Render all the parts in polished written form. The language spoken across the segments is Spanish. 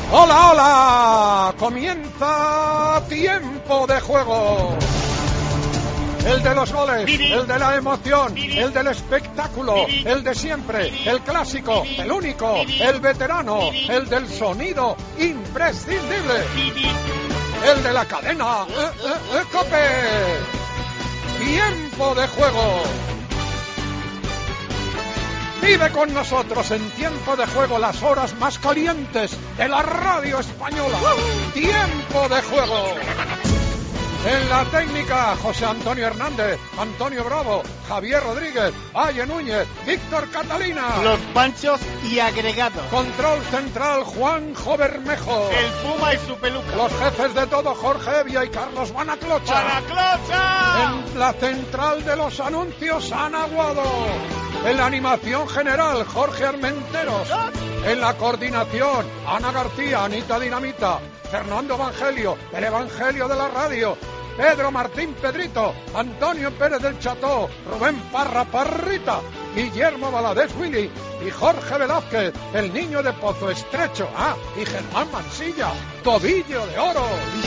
¡Hola, hola! Comienza Tiempo de Juego. El de los goles, el de la emoción, el del espectáculo, el de siempre, el clásico, el único, el veterano, el del sonido imprescindible, el de la cadena COPE. Tiempo de Juego. Vive con nosotros en Tiempo de Juego las horas más calientes de la radio española. Tiempo de Juego. En la técnica, José Antonio Hernández, Antonio Bravo, Javier Rodríguez, Valle Núñez, Víctor Catalina. Los Panchos y agregados. Control central, Juanjo Bermejo. El Puma y su peluca. Los jefes de todo, Jorge Evia y Carlos Banaclocha. ¡Banaclocha! En la central de los anuncios, Ana Guado. En la animación general, Jorge Armenteros. En la coordinación, Ana García, Anita Dinamita, Fernando Evangelio, el Evangelio de la radio, Pedro Martín Pedrito, Antonio Pérez del Cható, Rubén Parra Parrita, Guillermo Valadez Willy y Jorge Velázquez, el niño de Pozo Estrecho, y Germán Mansilla, Tobillo de Oro.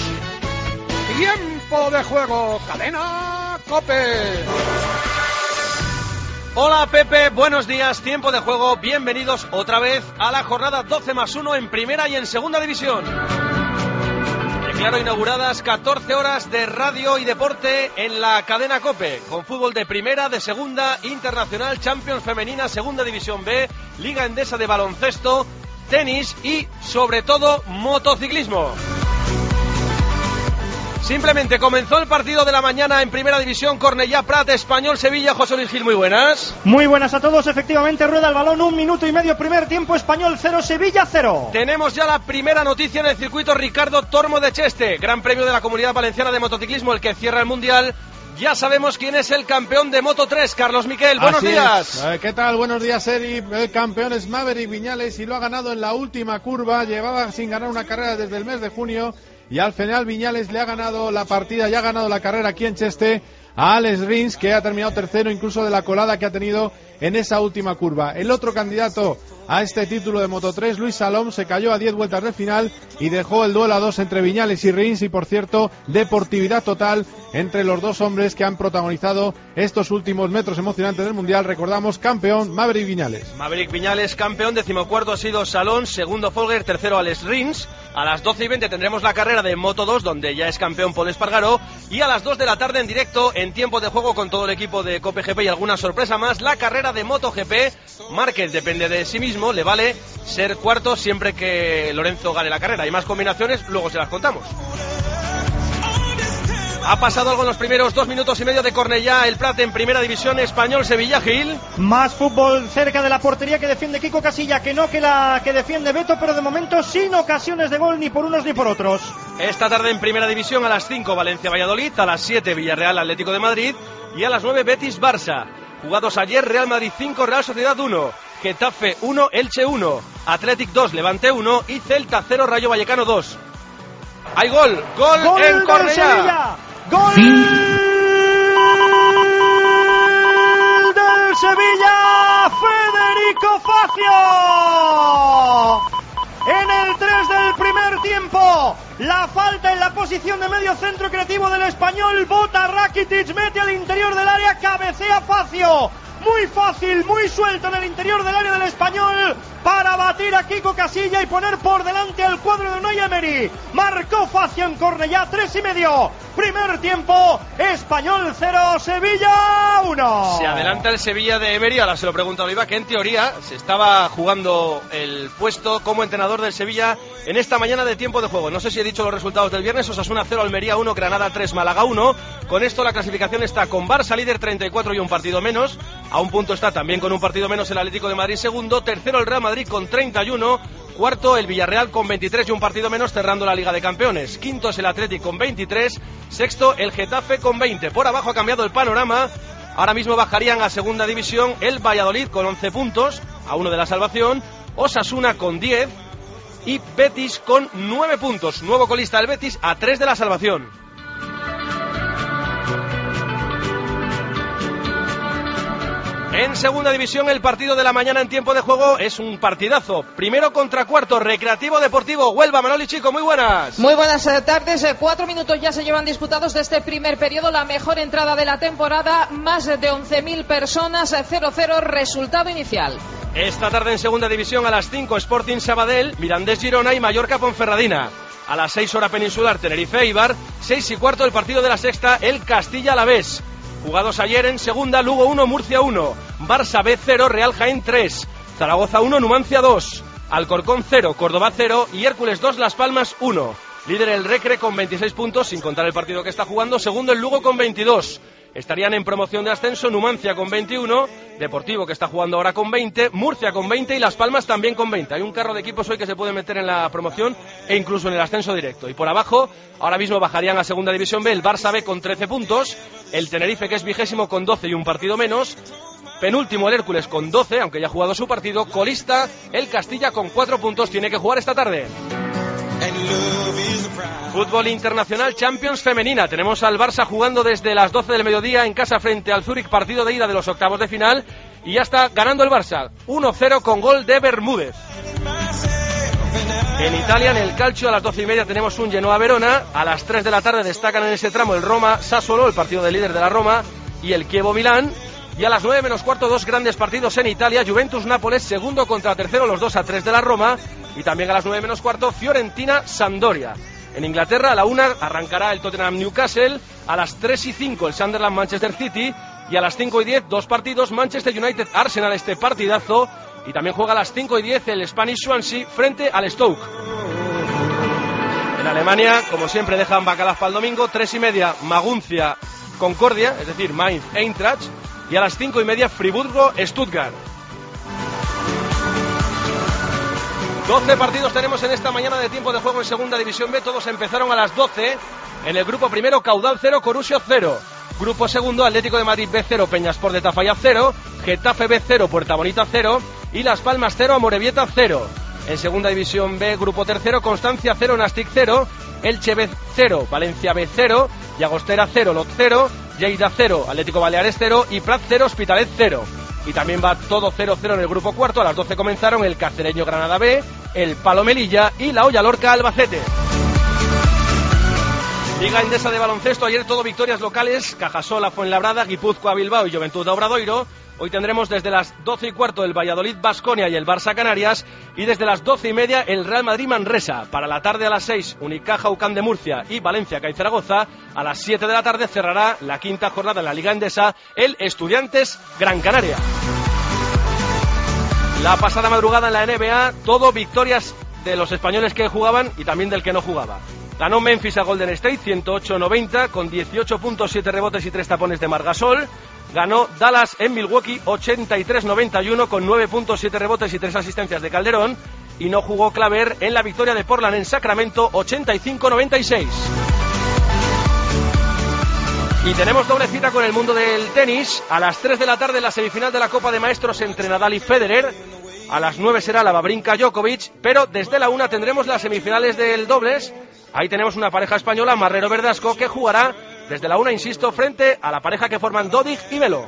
Tiempo de Juego, cadena COPE. Hola Pepe, buenos días, Tiempo de Juego, bienvenidos otra vez a la jornada 12+1 en primera y en segunda división. Declaro inauguradas 14 horas de radio y deporte en la cadena COPE, con fútbol de primera, de segunda, internacional, Champions femenina, segunda división B, Liga Endesa de baloncesto, tenis y, sobre todo, motociclismo. Simplemente comenzó el partido de la mañana en primera división, Cornellá Prat, Español Sevilla. José Luis Gil, muy buenas. Muy buenas a todos, efectivamente rueda el balón, 1 minuto y medio, primer tiempo, Español 0, Sevilla 0. Tenemos ya la primera noticia en el circuito Ricardo Tormo de Cheste, Gran Premio de la Comunidad Valenciana de Motociclismo, el que cierra el Mundial. Ya sabemos quién es el campeón de Moto 3, Carlos Miquel, buenos días. ¿Qué tal? Buenos días, Eri. El campeón es Maverick Viñales y lo ha ganado en la última curva, llevaba sin ganar una carrera desde el mes de junio. Y al final Viñales le ha ganado la partida, ya ha ganado la carrera aquí en Cheste a Alex Rins, que ha terminado tercero incluso de la colada que ha tenido en esa última curva. El otro candidato a este título de Moto 3, Luis Salom, se cayó a 10 vueltas del final y dejó el duelo a 2 entre Viñales y Rins, y por cierto, deportividad total entre los dos hombres que han protagonizado estos últimos metros emocionantes del Mundial. Recordamos, campeón Maverick Viñales. Maverick Viñales campeón, 14º ha sido Salón, segundo Folger, tercero Alex Rins. A las 12:20 tendremos la carrera de Moto 2, donde ya es campeón Pol Espargaró, y a las 2 de la tarde en directo, en Tiempo de Juego con todo el equipo de COPE GP y alguna sorpresa más, la carrera de Moto GP. Márquez depende de sí mismo, le vale ser cuarto siempre que Lorenzo gane la carrera. Hay más combinaciones, luego se las contamos. Ha pasado algo en los primeros 2 minutos y medio de Cornellá el Prat en primera división, Español Sevilla. Gil. Más fútbol cerca de la portería que defiende Kiko Casilla, que no que la que defiende Beto, pero de momento sin ocasiones de gol ni por unos ni por otros. Esta tarde en primera división a las 5 Valencia Valladolid, a las 7 Villarreal Atlético de Madrid y a las 9 Betis Barça. Jugados ayer, Real Madrid 5, Real Sociedad 1, Getafe 1, Elche 1, Athletic 2, Levante 1 y Celta 0, Rayo Vallecano 2. Hay gol en Cornellá. ¡Gol del Sevilla! ¡Federico Facio! En el 3 del primer tiempo, la falta en la posición de medio centro creativo del Español, bota Rakitic, mete al interior del área, cabecea Facio. Muy fácil, muy suelto en el interior del área del Español para batir a Kiko Casilla y poner por delante al cuadro de Unai Emery. Marcó Facio en Cornellá, 3:30. Primer tiempo, Español 0, Sevilla 1. Se adelanta el Sevilla de Emery. Ahora se lo pregunto a Oliva, que en teoría se estaba jugando el puesto como entrenador del Sevilla en esta mañana de Tiempo de Juego. No sé si he dicho los resultados del viernes. Osasuna 0, Almería 1, Granada 3, Málaga 1. Con esto la clasificación está con Barça líder 34 y un partido menos. A un punto está también con un partido menos el Atlético de Madrid segundo. Tercero el Real Madrid con 31. Cuarto el Villarreal con 23 y un partido menos, cerrando la Liga de Campeones. Quinto es el Atlético con 23. Sexto el Getafe con 20. Por abajo ha cambiado el panorama. Ahora mismo bajarían a segunda división el Valladolid con 11 puntos, a 1 de la salvación. Osasuna con 10 y Betis con 9 puntos. Nuevo colista el Betis a 3 de la salvación. En segunda división, el partido de la mañana en tiempo de juego es un partidazo. Primero contra cuarto, Recreativo Deportivo Huelva. Manoli Chico, muy buenas. Muy buenas tardes. 4 minutos ya se llevan disputados de este primer periodo. La mejor entrada de la temporada. Más de 11.000 personas. 0-0 resultado inicial. Esta tarde en segunda división a las 5, Sporting Sabadell, Mirandés Girona y Mallorca Ponferradina. A las 6 hora peninsular, Tenerife Eibar. 6:15 el partido de la sexta, el Castilla Alavés. Jugados ayer en segunda, Lugo 1, Murcia 1, Barça B 0, Real Jaén 3, Zaragoza 1, Numancia 2, Alcorcón 0, Córdoba 0 y Hércules 2, Las Palmas 1. Líder el Recre con 26 puntos, sin contar el partido que está jugando. Segundo el Lugo con 22. Estarían en promoción de ascenso Numancia con 21, Deportivo que está jugando ahora con 20, Murcia con 20 y Las Palmas también con 20. Hay un carro de equipos hoy que se puede meter en la promoción e incluso en el ascenso directo. Y por abajo, ahora mismo bajarían a segunda división B el Barça B con 13 puntos, el Tenerife que es 20º con 12 y un partido menos, penúltimo el Hércules con 12, aunque ya ha jugado su partido, colista el Castilla con 4 puntos, tiene que jugar esta tarde. Fútbol internacional, Champions femenina. Tenemos al Barça jugando desde las 12 del mediodía en casa frente al Zúrich, partido de ida de los octavos de final, y ya está ganando el Barça 1-0 con gol de Bermúdez. En Italia, en el Calcio, a las 12:30 tenemos un Genoa-Verona. A las 3 de la tarde destacan en ese tramo el Roma-Sassuolo, el partido del líder de la Roma, y el Chievo-Milán. Y a las 9:15, dos grandes partidos en Italia. Juventus-Nápoles, segundo contra tercero, los dos a 3 de la Roma. Y también a las 9:15, Fiorentina-Sampdoria. En Inglaterra, a la 1 arrancará el Tottenham-Newcastle. A las 3:05, el Sunderland-Manchester City. Y a las 5:10, dos partidos, Manchester United-Arsenal, este partidazo. Y también juega a las 5:10 el Spanish Swansea frente al Stoke. En Alemania, como siempre, dejan bacalas para el domingo. 3:30, Maguncia-Concordia, es decir, Mainz-Eintracht. Y a las 5:30, Friburgo-Stuttgart. 12 partidos tenemos en esta mañana de tiempo de juego en segunda división B. Todos empezaron a las 12. En el grupo primero, Caudal 0, Corusio 0. Grupo segundo, Atlético de Madrid B 0, Peñasport de Tafalla 0. Getafe B 0, Puerta Bonita 0. Y Las Palmas 0, Amorebieta 0. En segunda división B, grupo tercero, Constancia 0, Nastic 0. Elche B 0, Valencia B 0. Llagostera 0, Lot 0. Lleida 0, Atlético Baleares 0. Y Prat 0, Hospitalet 0. Y también va todo 0-0 en el grupo cuarto. A las 12 comenzaron el Cacereño Granada B, el Palo Melilla y la Hoya Lorca Albacete. Liga Endesa de baloncesto, ayer todo victorias locales, Cajasol, Fuenlabrada, Guipúzcoa, Bilbao y Juventud de Obradoiro. Hoy tendremos desde las 12:15 el Valladolid Baskonia y el Barça Canarias, y desde las 12:30 el Real Madrid Manresa. Para la tarde a las 6, Unicaja UCAM de Murcia y Valencia CAI Zaragoza. A las 7 de la tarde cerrará la quinta jornada en la Liga Endesa el Estudiantes Gran Canaria. La pasada madrugada en la NBA, todo victorias de los españoles que jugaban y también del que no jugaba. Ganó Memphis a Golden State 108-90 con 18 puntos, 7 rebotes y 3 tapones de Marc Gasol. Ganó Dallas en Milwaukee 83-91 con 9 puntos, 7 rebotes y 3 asistencias de Calderón. Y no jugó Claver en la victoria de Portland en Sacramento 85-96. Y tenemos doble cita con el mundo del tenis. A las 3 de la tarde la semifinal de la Copa de Maestros entre Nadal y Federer. A las 9 será la Wawrinka Djokovic, pero desde la 1 tendremos las semifinales del dobles. Ahí tenemos una pareja española, Marrero Verdasco, que jugará desde la 1, insisto, frente a la pareja que forman Dodig y Melo.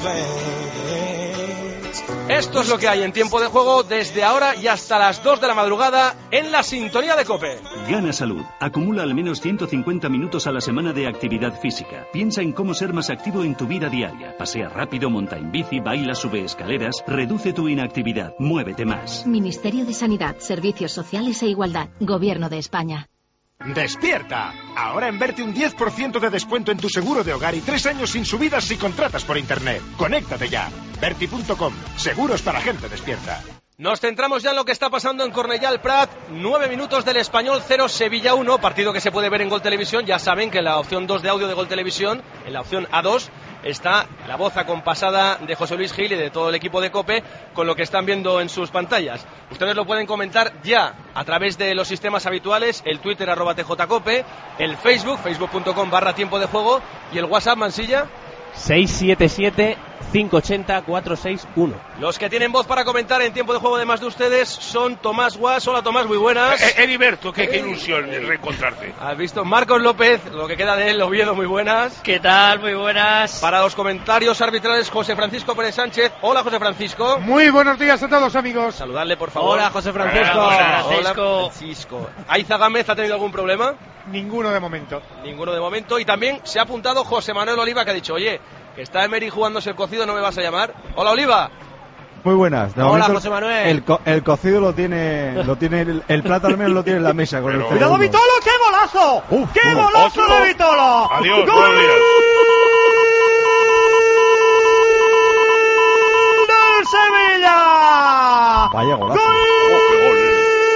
Esto es lo que hay en tiempo de juego desde ahora y hasta las 2 de la madrugada en la sintonía de COPE. Gana Salud. Acumula al menos 150 minutos a la semana de actividad física. Piensa en cómo ser más activo en tu vida diaria. Pasea rápido, monta en bici, baila, sube escaleras. Reduce tu inactividad. Muévete más. Ministerio de Sanidad, Servicios Sociales e Igualdad. Gobierno de España. ¡Despierta! Ahora en Berti un 10% de descuento en tu seguro de hogar y 3 años sin subidas si contratas por internet. ¡Conéctate ya! Berti.com. Seguros para gente despierta. Nos centramos ya en lo que está pasando en Cornellà el Prat. 9 minutos del Español 0, Sevilla 1. Partido que se puede ver en Gol Televisión. Ya saben que en la opción 2 de audio de Gol Televisión, en la opción A2, está la voz acompasada de José Luis Gil y de todo el equipo de COPE con lo que están viendo en sus pantallas. Ustedes lo pueden comentar ya a través de los sistemas habituales, el Twitter @TJCope, el Facebook, facebook.com/tiempo de juego, y el WhatsApp, Mansilla. 677 580-461. Los que tienen voz para comentar en tiempo de juego, además de ustedes, son Tomás Guas. Hola Tomás, muy buenas. Heriberto, qué ilusión reencontrarte. ¿Has visto? Marcos López, lo que queda de él, Oviedo, muy buenas. ¿Qué tal? Muy buenas. Para los comentarios arbitrales, José Francisco Pérez Sánchez. Hola José Francisco. Muy buenos días a todos, amigos. Saludarle, por favor. Hola José Francisco. Hola Francisco. ¿Aiza Gámez ha tenido algún problema? Ninguno de momento. Ninguno de momento. Y también se ha apuntado José Manuel Oliva, que ha dicho, oye, que está Emery jugándose el cocido, ¿no me vas a llamar? Hola Oliva. Muy buenas. Hola José Manuel. El cocido lo tiene el plato al menos lo tiene en la mesa con el ¡Cuidado Vitolo! ¡Qué golazo! ¡Qué golazo otro. de Vitolo! Adiós, ¡Gol buenos días. del Sevilla! Vaya golazo. ¡Qué gol!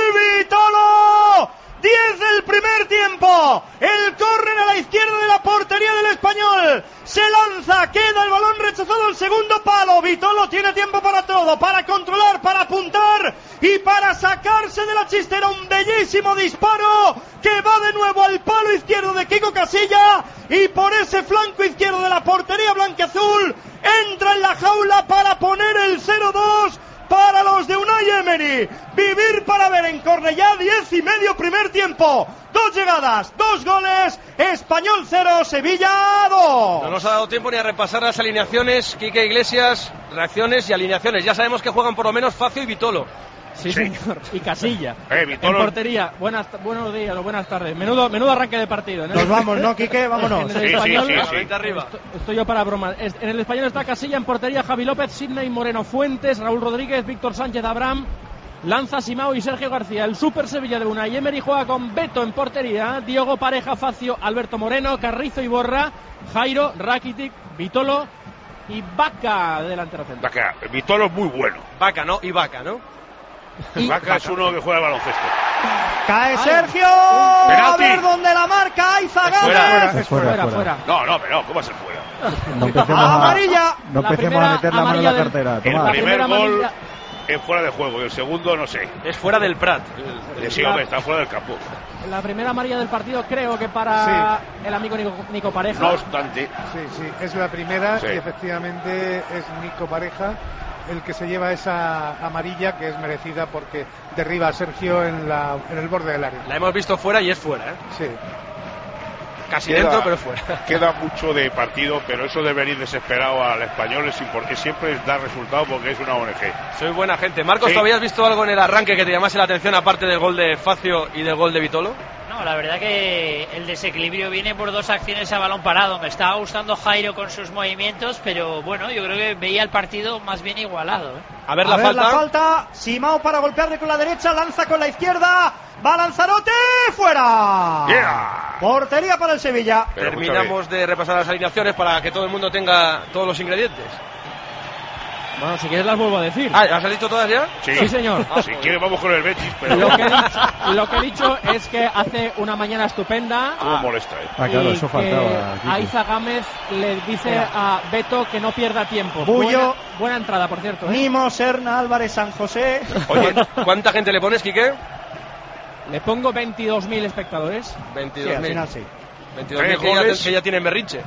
¡Vitolo! 10 del primer tiempo. El córner a la izquierda de la portería del Español. Se lanza, queda el balón rechazado al segundo palo. Vitolo tiene tiempo para todo, para controlar, para apuntar y para sacarse de la chistera un bellísimo disparo que va de nuevo al palo izquierdo de Kiko Casilla y por ese flanco izquierdo de la portería blanquiazul entra en la jaula para poner el 0-2 para los de Unai Emery. Vivir para ver en Cornellá, 10:30 primer tiempo. 2 llegadas, 2 goles. Español 0, Sevilla 2. No nos ha dado tiempo ni a repasar las alineaciones. Quique Iglesias, reacciones y alineaciones. Ya sabemos que juegan por lo menos Facio y Vitolo. Sí, señor. Y Casilla. Vitolo. En portería. Buenos días o buenas tardes. Menudo arranque de partido. Nos vamos, ¿no, Quique? Vámonos. En el Español, sí. Arriba. Estoy yo para bromas. En el Español está Casilla, en portería Javi López, Sidney Moreno Fuentes, Raúl Rodríguez, Víctor Sánchez Abraham, Lanza Simao y Sergio García. El Super Sevilla de Unai Emery juega con Beto en portería, Diogo Pareja, Facio, Alberto Moreno, Carrizo Iborra, Jairo, Rakitic, Vitolo y Vaca de delantero centro. Vaca, Vitolo es muy bueno. Vaca, ¿no? Y Vaca, ¿no? Vaca es uno que juega al baloncesto. Cae Sergio. Penalti. A ver dónde la marca. Aiza Es Fuera. No, pero ¿cómo va a ser fuera? No empecemos amarilla. No empecemos a meter la mano en la cartera. El Tomás. primer gol es fuera de juego y el segundo no sé. Es fuera del Prat. Sí, hombre, está fuera del campo. La primera amarilla del partido creo que para el amigo Nico Pareja. No obstante. Sí, es la primera Sí. y efectivamente es Nico Pareja el que se lleva esa amarilla que es merecida porque derriba a Sergio en el borde del área. La hemos visto fuera y es fuera, ¿eh? Sí. Casi dentro, pero fuera. Queda mucho de partido, pero eso de venir desesperado al Español es porque siempre da resultado porque es una ONG. Soy buena gente. Marcos, Sí. ¿tú habías visto algo en el arranque que te llamase la atención aparte del gol de Facio y del gol de Vitolo? No, la verdad que el desequilibrio viene por 2 acciones a balón parado. Me estaba gustando Jairo con sus movimientos, pero bueno, yo creo que veía el partido más bien igualado, ¿eh? A ver la falta. Simao para golpearle con la derecha, lanza con la izquierda. Va Lanzarote, fuera. Yeah. Portería para el Sevilla. Pero Terminamos de repasar las alineaciones para que todo el mundo tenga todos los ingredientes. Bueno, si quieres las vuelvo a decir. ¿Has dicho todas ya? Sí, señor. Si quieres vamos con el Betis, pero Lo que he dicho es que hace una mañana estupenda. cómo molesta, claro, y eso que faltaba. Aiza Gámez le dice a Beto que no pierda tiempo. Bullo. Buena entrada, por cierto. Nimo, Serna, Álvarez, San José. Oye, ¿cuánta gente le pones, Quique? Le pongo 22.000 espectadores. 22.000. Sí, al final sí. 22.000 que ya tienen berrinche.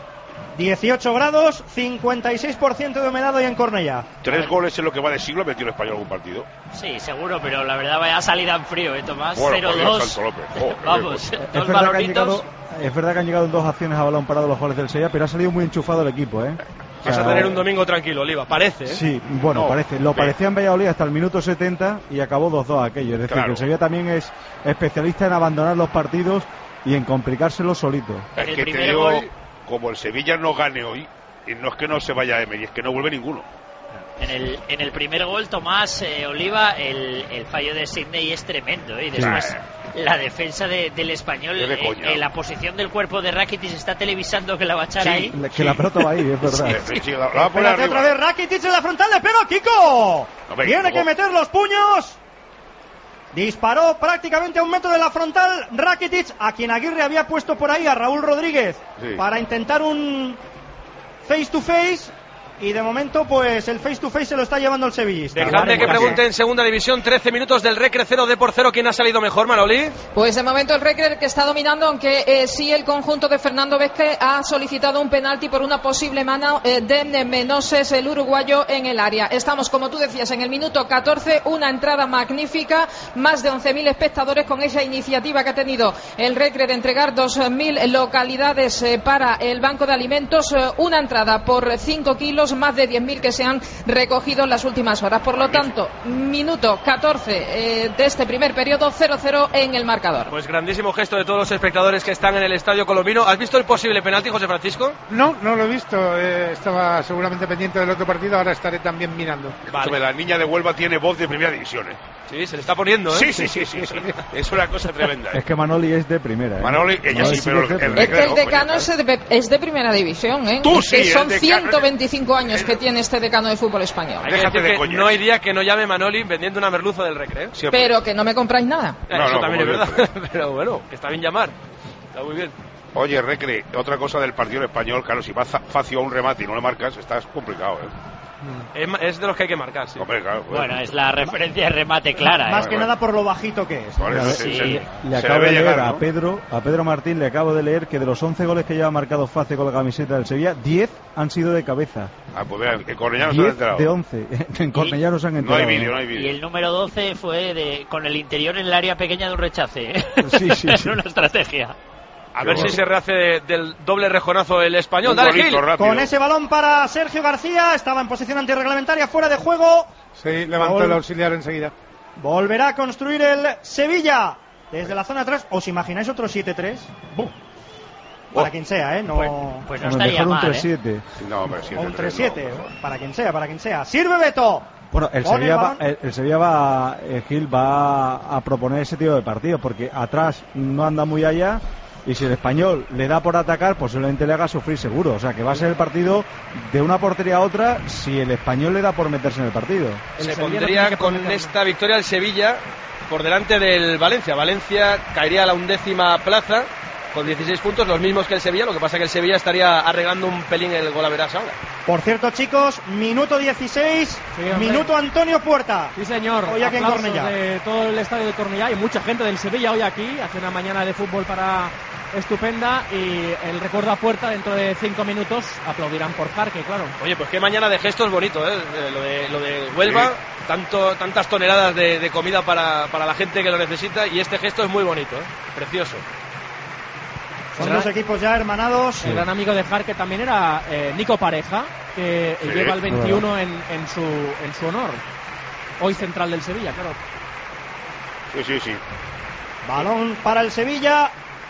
18 grados, 56% de humedad hoy en Cornellá. 3 goles en lo que va de siglo ha metido el Español algún partido. Sí, seguro, pero la verdad vaya salida en frío, ¿eh, Tomás? Bueno, por Dios, 0-2. Santo López. Joder, Vamos, pues. 2 balonitos. Es verdad que han llegado en 2 acciones a balón parado los goles del Sevilla, pero ha salido muy enchufado el equipo, ¿eh? Vas a tener un domingo tranquilo, Oliva, parece, ¿eh? Sí, bueno, No, parece. Lo sí. parecía en Valladolid hasta el minuto 70 y acabó 2-2 aquello. Es decir, Claro. que el Sevilla también es especialista en abandonar los partidos y en complicárselos solito. Es El que te primer digo, gol- como el Sevilla no gane hoy, y no es que no se vaya Emery, es que no vuelve ninguno. En el primer gol, Tomás, Oliva, el fallo de Sidney es tremendo, ¿eh? Y después la defensa del Español, Es de coña. la posición del cuerpo de Rakitic está televisando que la va a echar ahí. Que la pelota va ahí, es verdad. Sí, la va a poner Espérate otra arriba. vez, Rakitic en la frontal, le pega a Kiko. Hombre, Tiene luego- que meter los puños. Disparó prácticamente a 1 metro de la frontal Rakitic, a quien Aguirre había puesto por ahí a Raúl Rodríguez Sí. para intentar un face to face. y de momento pues el face to face se lo está llevando el sevillista. Dejadme que pregunte en segunda división, 13 minutos del Recre 0-0. ¿Quién ha salido mejor, Manoli? Pues de momento el Recre que está dominando, aunque sí el conjunto de Fernando Vázquez ha solicitado un penalti por una posible mano de Menoses, el uruguayo, en el área. Estamos, como tú decías, en el minuto 14, una entrada magnífica, más de 11.000 espectadores con esa iniciativa que ha tenido el Recre de entregar 2.000 localidades para el banco de alimentos, una entrada por 5 kilos, más de 10.000 que se han recogido en las últimas horas. Por lo tanto, minuto 14 de este primer periodo, 0-0 en el marcador. Pues grandísimo gesto de todos los espectadores que están en el estadio colombino. ¿Has visto el posible penalti, José Francisco? No lo he visto. Estaba seguramente pendiente del otro partido. Ahora estaré también mirando. Vale. La niña de Huelva tiene voz de primera división, Sí, se le está poniendo, Sí. Es una cosa tremenda. Es que Manoli es de primera. Manoli, ella sí, pero es que el decano es de primera división, Tú es que sí, son el decano 125 años que tiene este decano de fútbol español. Hay que decir que no hay día que no llame Manoli vendiendo una merluza del Recre. Pero que no me compráis nada. Eso también es verdad. Pero bueno, que está bien llamar. Está muy bien. Oye, Recre, otra cosa del partido español, claro, si va Facio a un remate y no le marcas, está complicado, Es de los que hay que marcar, sí. Hombre, claro, bueno, es la referencia de remate clara. Más que nada por lo bajito que es. Le acabo de leer a Pedro Martín, le acabo de leer que de los 11 goles que lleva marcado Facio con la camiseta del Sevilla, 10 han sido de cabeza. Pues mira, en Cornellá no se han enterado. De 11. En Cornellá no se han enterado. No hay vídeo. Y el número 12 fue con el interior en el área pequeña de un rechace. Sí. Es una estrategia. A ver si se rehace del doble rejonazo el español. Dale, Gil. Con ese balón para Sergio García. Estaba en posición antirreglamentaria, fuera de juego. Sí, levantó el auxiliar enseguida. Volverá a construir el Sevilla desde la zona atrás. ¿Os imagináis otro 7-3? Para quien sea, No... Pues no estaría mal, un 3-7. No, hombre, 7-3. O un 3-7, para quien sea. ¡Sirve Beto! Bueno, el Sevilla va a proponer ese tipo de partido, porque atrás no anda muy allá. Y si el español le da por atacar, posiblemente le haga sufrir seguro. O sea que va a ser el partido de una portería a otra si el español le da por meterse en el partido. Se pondría con esta victoria el Sevilla por delante del Valencia. Valencia caería a la 11ª plaza con 16 puntos, los mismos que el Sevilla. Lo que pasa que el Sevilla estaría arreglando un pelín el golaveras ahora. Por cierto, chicos, minuto 16, minuto Antonio Puerta. Sí, señor. Hoy aquí en Cornellá. De todo el estadio de Cornellá y mucha gente del Sevilla hoy aquí. Hace una mañana de fútbol estupenda, y el recuerdo a Puerta dentro de 5 minutos aplaudirán por Jarque, claro. Oye, pues qué mañana de gestos bonito, lo de Huelva, tantas toneladas de comida para la gente que lo necesita, y este gesto es muy bonito, precioso. Son dos equipos ya hermanados. El gran amigo de Jarque también era Nico Pareja, que lleva el 21 en su honor. Hoy central del Sevilla, claro. Sí. Balón para el Sevilla.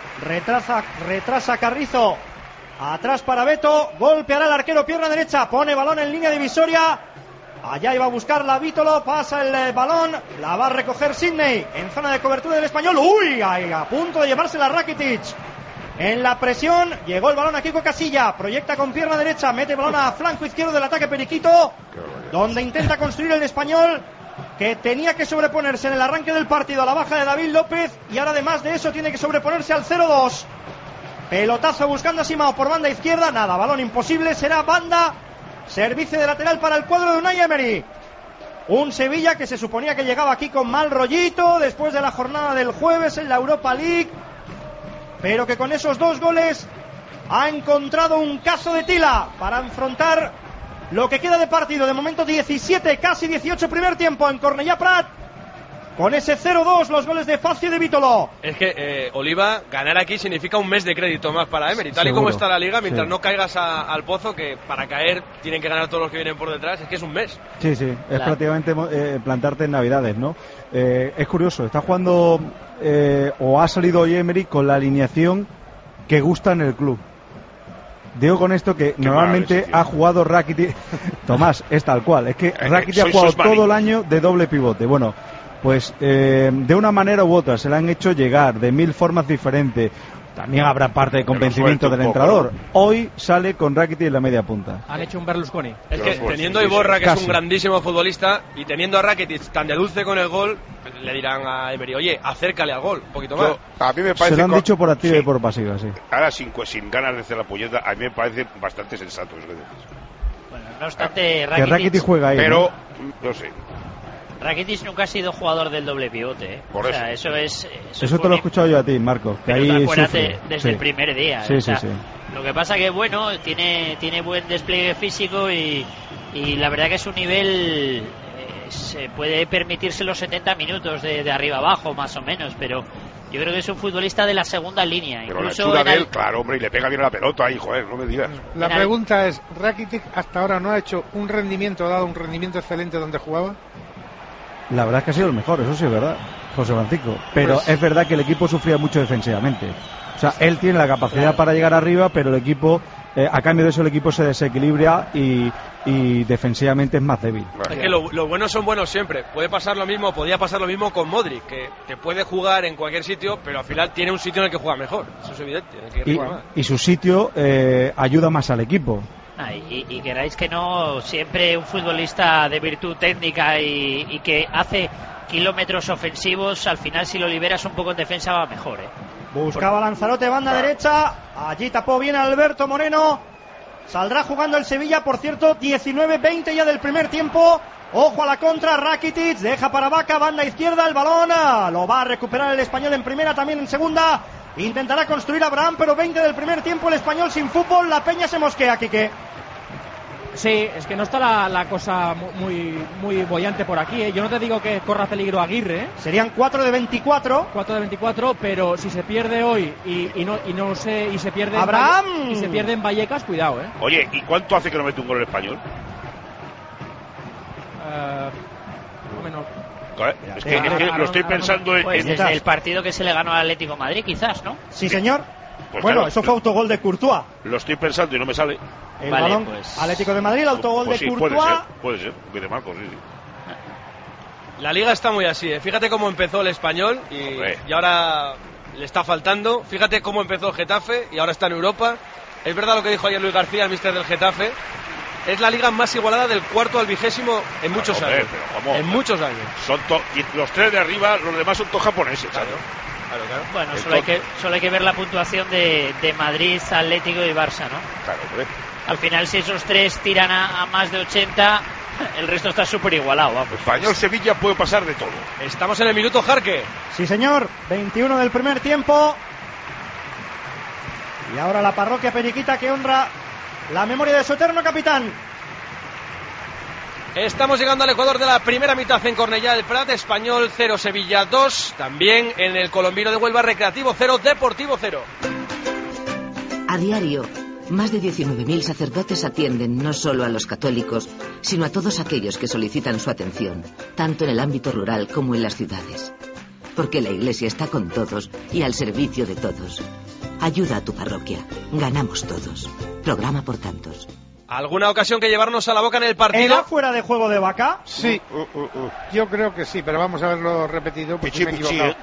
Retrasa Carrizo. Atrás para Beto. Golpeará el arquero, pierna derecha. Pone balón en línea divisoria. Allá iba a buscar la Vítolo. Pasa el balón. La va a recoger Sidney. En zona de cobertura del español. ¡Uy! Ahí, a punto de llevarse la Rakitic. En la presión. Llegó el balón a Kiko Casilla. Proyecta con pierna derecha. Mete balón a flanco izquierdo del ataque Periquito. Donde intenta construir el español, que tenía que sobreponerse en el arranque del partido a la baja de David López, y ahora además de eso tiene que sobreponerse al 0-2. Pelotazo buscando a Simao por banda izquierda, nada, balón imposible, será banda, servicio de lateral para el cuadro de Unai Emery. Un Sevilla que se suponía que llegaba aquí con mal rollito después de la jornada del jueves en la Europa League, pero que con esos 2 goles ha encontrado un caso de tila para afrontar lo que queda de partido. De momento 17, casi 18 primer tiempo en Cornellá Prat. Con ese 0-2, los goles de Facio y de Vítolo. Es que, Oliva, ganar aquí significa un mes de crédito más para Emery. Tal y como está la liga, mientras no caigas al pozo, que para caer tienen que ganar todos los que vienen por detrás, es que es un mes. Sí, es prácticamente plantarte en Navidades, ¿no? Es curioso, está jugando, o ha salido hoy Emery con la alineación que gusta en el club. Digo con esto que normalmente ha jugado Rakitic. Tomás, es tal cual. Es que Rakitic ha jugado todo el año de doble pivote. Bueno, pues de una manera u otra se le han hecho llegar de 1000 formas diferentes. También habrá parte de convencimiento del entrenador. Hoy sale con Rakitic en la media punta. Han hecho un Berlusconi. Es que teniendo a Iborra, que es un grandísimo futbolista, y teniendo a Rakitic tan de dulce con el gol, le dirán a Emery, oye, acércale al gol, un poquito más. A mí me parece, se lo han dicho por activa y por pasiva, sí. Ahora sin ganas de hacer la puñeta, a mí me parece bastante sensato eso que decís. Bueno, no obstante, Que Rakitic juega ahí. Pero, no sé. Rakitic nunca ha sido jugador del doble pivote, ¿eh? Por eso. Eso es... Eso te lo he escuchado yo a ti, Marco. Que ahí acuérdate, desde sí. el primer día. Sí, sí. Lo que pasa que, bueno, tiene buen despliegue físico y la verdad que su nivel se puede permitirse los 70 minutos de arriba abajo, más o menos, pero yo creo que es un futbolista de la segunda línea. Pero la Incluso hechura de él, claro, hombre, y le pega bien a la pelota ahí, joder, no me digas. La pregunta es, ¿Rakitic hasta ahora no ha hecho un rendimiento, dado un rendimiento excelente donde jugaba? La verdad es que ha sido el mejor, eso sí es verdad, José Francisco. Pero Pues... es verdad que el equipo sufría mucho defensivamente. O sea, él tiene la capacidad para llegar arriba, pero el equipo, a cambio de eso, el equipo se desequilibra y defensivamente es más débil. Es que los buenos son buenos siempre. Podía pasar lo mismo con Modric, que te puede jugar en cualquier sitio, pero al final tiene un sitio en el que juega mejor. Eso es evidente. Y su sitio ayuda más al equipo. Y queráis que no, siempre un futbolista de virtud técnica y que hace kilómetros ofensivos, al final si lo liberas un poco en defensa va mejor, ¿eh? Buscaba Lanzarote, banda derecha, allí tapó bien Alberto Moreno, saldrá jugando el Sevilla, por cierto, 19-20 ya del primer tiempo. Ojo a la contra, Rakitic, deja para Vaca, banda izquierda, el balón, lo va a recuperar el Español en primera, también en segunda, intentará construir Abraham, pero 20 del primer tiempo, el Español sin fútbol, la Peña se mosquea, Quique. Sí, es que no está la cosa muy bollante por aquí, ¿eh? Yo no te digo que corra peligro Aguirre, ¿eh? Serían 4 de 24. 4 de 24, pero si se pierde hoy y se pierde Abraham. y se pierde en Vallecas, cuidado, ¿eh? Oye, ¿y cuánto hace que no mete un gol el Español? Más o menos. Es que lo estoy pensando pues desde el partido que se le ganó al Atlético de Madrid, quizás, ¿no? Sí, señor. Pues bueno, claro, eso fue autogol de Courtois. Lo estoy pensando y no me sale. El balón, pues... Atlético de Madrid, autogol pues de sí, Courtois. Puede ser, que de Marcos, sí. La liga está muy así, ¿eh? Fíjate cómo empezó el Español y ahora le está faltando. Fíjate cómo empezó el Getafe y ahora está en Europa. Es verdad lo que dijo ayer Luis García, el míster del Getafe. Es la liga más igualada del cuarto al 20º en muchos años. Pero ¿cómo? En muchos años. Son los tres de arriba, los demás son todos japoneses, claro. Bueno, solo hay que ver la puntuación de Madrid, Atlético y Barça, ¿no? Claro, hombre. Al final, si esos tres tiran a más de 80, el resto está súper igualado. Vamos. Español-Sevilla puede pasar de todo. Estamos en el minuto Jarque. Sí, señor. 21 del primer tiempo. Y ahora la parroquia periquita que honra la memoria de su eterno capitán. Estamos llegando al Ecuador de la primera mitad en Cornellá del Prat. Español 0, Sevilla 2. También en el Colombino de Huelva, Recreativo 0, Deportivo 0. A diario, más de 19.000 sacerdotes atienden no solo a los católicos, sino a todos aquellos que solicitan su atención, tanto en el ámbito rural como en las ciudades. Porque la Iglesia está con todos y al servicio de todos. Ayuda a tu parroquia. Ganamos todos. Programa por tantos. ¿Alguna ocasión que llevarnos a la boca en el partido? ¿Era fuera de juego de Vaca? Sí, yo creo que sí, pero vamos a verlo repetido porque me he equivocado.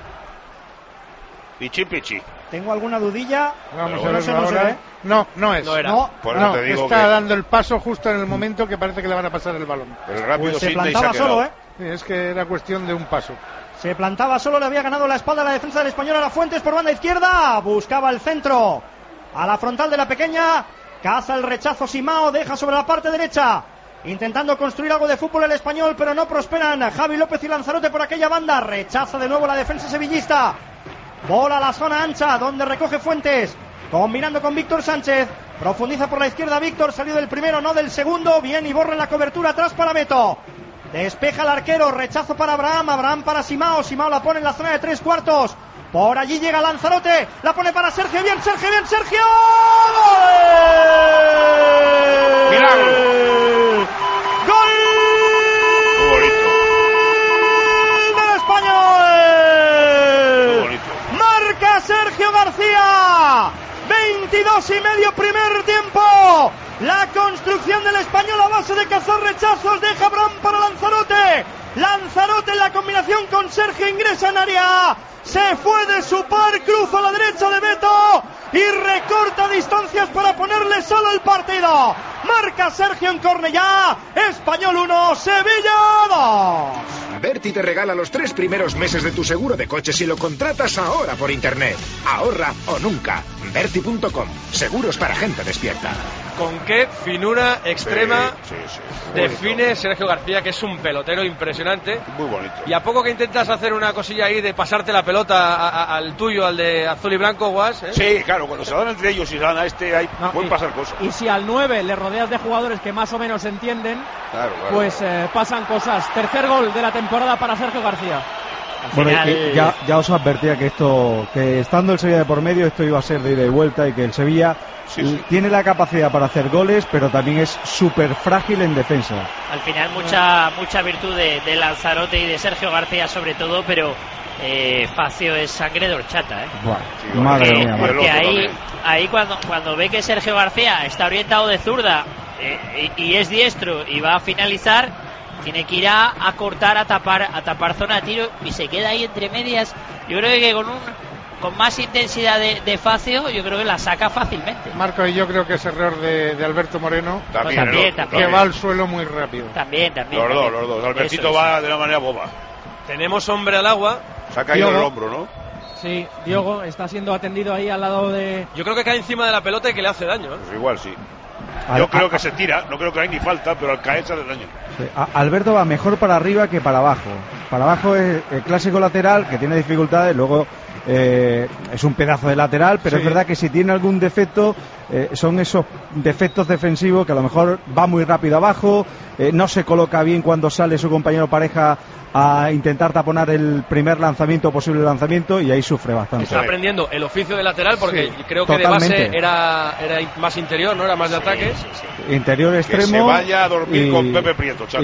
Pichi. Tengo alguna dudilla. Vamos a verlo ahora. No es. No era. Por eso te digo está que... dando el paso justo en el momento que parece que le van a pasar el balón. El rápido pues se plantaba solo, ¿eh? Sí, es que era cuestión de un paso. Se plantaba solo, le había ganado la espalda a la defensa del Español a la Fuentes por banda izquierda. Buscaba el centro. A la frontal de la pequeña. Caza el rechazo Simao, deja sobre la parte derecha. Intentando construir algo de fútbol el Español, pero no prosperan. Javi López y Lanzarote por aquella banda. Rechaza de nuevo la defensa sevillista. Bola a la zona ancha, donde recoge Fuentes. Combinando con Víctor Sánchez. Profundiza por la izquierda Víctor, salió del primero, no del segundo. Bien, y borra en la cobertura atrás para Beto. Despeja el arquero, rechazo para Abraham para Simao. Simao la pone en la zona de 3/4. Por allí llega Lanzarote, la pone para Sergio, bien Sergio. ¡Gol! ¡Milagro! ¡Gol! Muy bonito. ¡Del Español! Muy bonito. Marca Sergio García. 22:30 primer tiempo. La construcción del Español a base de cazar rechazos. Deja Abraham para Lanzarote. Lanzarote en la combinación con Sergio ingresa en área. Se fue de su par, cruza a la derecha de Beto y recorta distancias para ponerle solo el partido. Marca Sergio en Cornellá. Español 1, Sevilla 2. Berti te regala los 3 primeros meses de tu seguro de coche si lo contratas ahora por internet. Ahorra o nunca. Berti.com. Seguros para gente despierta. con qué finura extrema Sí. define Sergio García, que es un pelotero impresionante. Muy bonito. Y a poco que intentas hacer una cosilla ahí de pasarte la pelota al tuyo, al de azul y blanco, Guas, ¿eh? Sí, claro, cuando se dan entre ellos y se dan a este, pueden pasar cosas. Y si al 9 le rodeas de jugadores que más o menos entienden, claro. Pues pasan cosas. Tercer gol de la temporada para Sergio García. Bueno, ya os advertía que estando el Sevilla de por medio, esto iba a ser de ida y vuelta, y que el Sevilla tiene la capacidad para hacer goles, pero también es súper frágil en defensa. Al final mucha virtud de Lanzarote y de Sergio García sobre todo, pero Facio es sangre de horchata, Madre mía, porque ahí cuando ve que Sergio García está orientado de zurda y es diestro y va a finalizar, tiene que ir a cortar, a tapar zona de tiro, y se queda ahí entre medias. Yo creo que con más intensidad de Facio, yo creo que la saca fácilmente. Marco, y yo creo que es error de Alberto Moreno, también. Que va al suelo muy rápido. También. Los dos. Albertito va de una manera boba. Tenemos hombre al agua. Se ha caído el hombro, ¿no? Sí, Diogo está siendo atendido ahí al lado de... Yo creo que cae encima de la pelota y que le hace daño, ¿eh? Pues igual sí. Yo creo que se tira, no creo que hay ni falta, pero al caer se hace daño. Sí. Alberto va mejor para arriba que para abajo. Para abajo es el clásico lateral, que tiene dificultades, luego es un pedazo de lateral, pero es verdad que si tiene algún defecto, son esos defectos defensivos que a lo mejor va muy rápido abajo, no se coloca bien cuando sale su compañero pareja a intentar taponar el primer posible lanzamiento, y ahí sufre bastante. Está aprendiendo el oficio de lateral, porque creo que totalmente. De base era más interior, ¿no? Era más de ataque. Interior extremo. Que se vaya a dormir con Pepe Prieto, Chaco. Y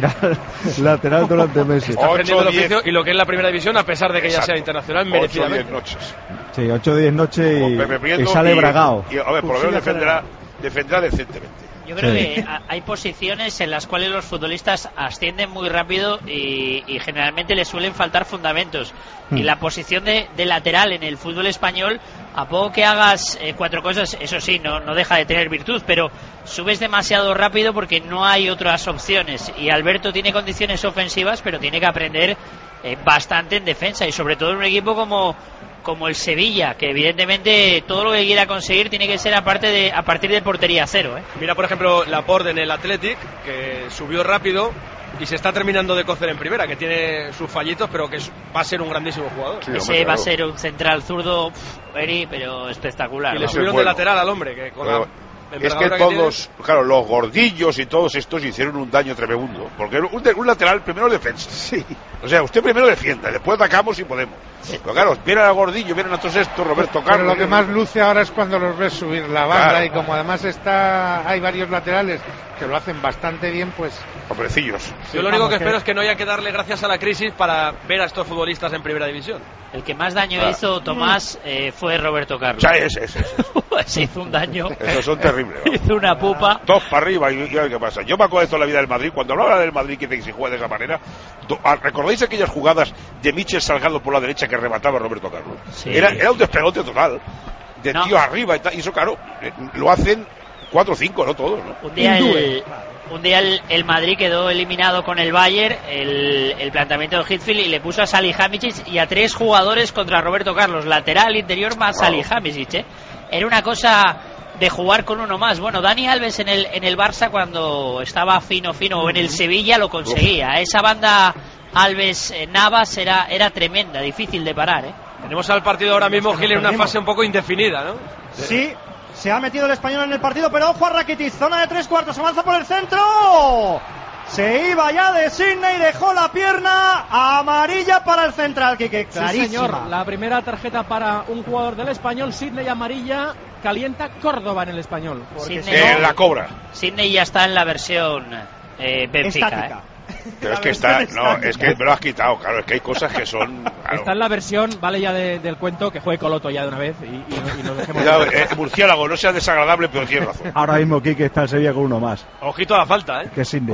lateral durante meses. Está aprendiendo el oficio, y lo que es la primera división, a pesar de que ya sea internacional, merecidamente. 8 o 10 noches. Sí, 8 o 10 noches y sale bragado. Y a ver, por lo menos defenderá decentemente. Yo creo que hay posiciones en las cuales los futbolistas ascienden muy rápido y generalmente les suelen faltar fundamentos. Y la posición de lateral en el fútbol español, a poco que hagas 4 cosas, eso sí, no deja de tener virtud, pero subes demasiado rápido porque no hay otras opciones. Y Alberto tiene condiciones ofensivas, pero tiene que aprender bastante en defensa, y sobre todo en un equipo como el Sevilla, que evidentemente todo lo que quiera conseguir tiene que ser a partir de portería cero. Mira, por ejemplo, Laporte en el Athletic, que subió rápido y se está terminando de cocer en primera, que tiene sus fallitos, pero que va a ser un grandísimo jugador. Sí, ese va a ser un central zurdo, pero espectacular. Y le subieron de lateral al hombre, que con es que todos, claro, los gordillos y todos estos hicieron un daño tremendo. Porque un lateral primero defensa. Sí. O sea, usted primero defienda, después atacamos si podemos. Pero claro, vienen a Gordillo, vienen a todos estos, Roberto Carlos. Pero lo que más luce ahora es cuando los ves subir la banda, y como además hay varios laterales que lo hacen bastante bien, pues... Pobrecillos. Yo lo único que espero es que no haya que darle gracias a la crisis para ver a estos futbolistas en primera división. El que más daño hizo Tomás fue Roberto Carlos. Se hizo un daño. Esos son terribles. Hizo una pupa. Dos para arriba y a ver qué pasa. Yo me acuerdo de toda la vida del Madrid. Cuando hablaba del Madrid, que se juega de esa manera, ¿recordáis aquellas jugadas de Michel Salgado por la derecha que remataba a Roberto Carlos? Sí. Era un despegote total. De tío arriba y tal. Y eso, claro, lo hacen 4 o 5, no todos, ¿no? Un día el Madrid quedó eliminado con el Bayern, el planteamiento de Hitfield, y le puso a Salihamidzic y a 3 jugadores contra Roberto Carlos, lateral, interior más Salihamidzic, Era una cosa de jugar con uno más. Bueno, Dani Alves en el Barça, cuando estaba fino, o en el Sevilla, lo conseguía. Esa banda Alves-Navas era tremenda, difícil de parar, Tenemos al partido ahora mismo, Gil, en una fase un poco indefinida, ¿no? Sí. Se ha metido el español en el partido, pero ojo a Rakitic, zona de 3/4, avanza por el centro. Se iba ya de Sidney, dejó la pierna, amarilla para el central, Quique, clarísima. Sí, señor, la primera tarjeta para un jugador del español, Sidney, amarilla, calienta Córdoba en el español. La cobra. Sidney ya está en la versión Benfica, Pero es que es que me lo has quitado, claro, es que hay cosas que son... Claro. Está en la versión, vale ya del cuento, que juegue Coloto ya de una vez y nos dejemos... Cuidado, murciélago, no sea desagradable, pero tienes razón. Ahora mismo Quique está en Sevilla con uno más. Ojito a la falta, Que Sidney.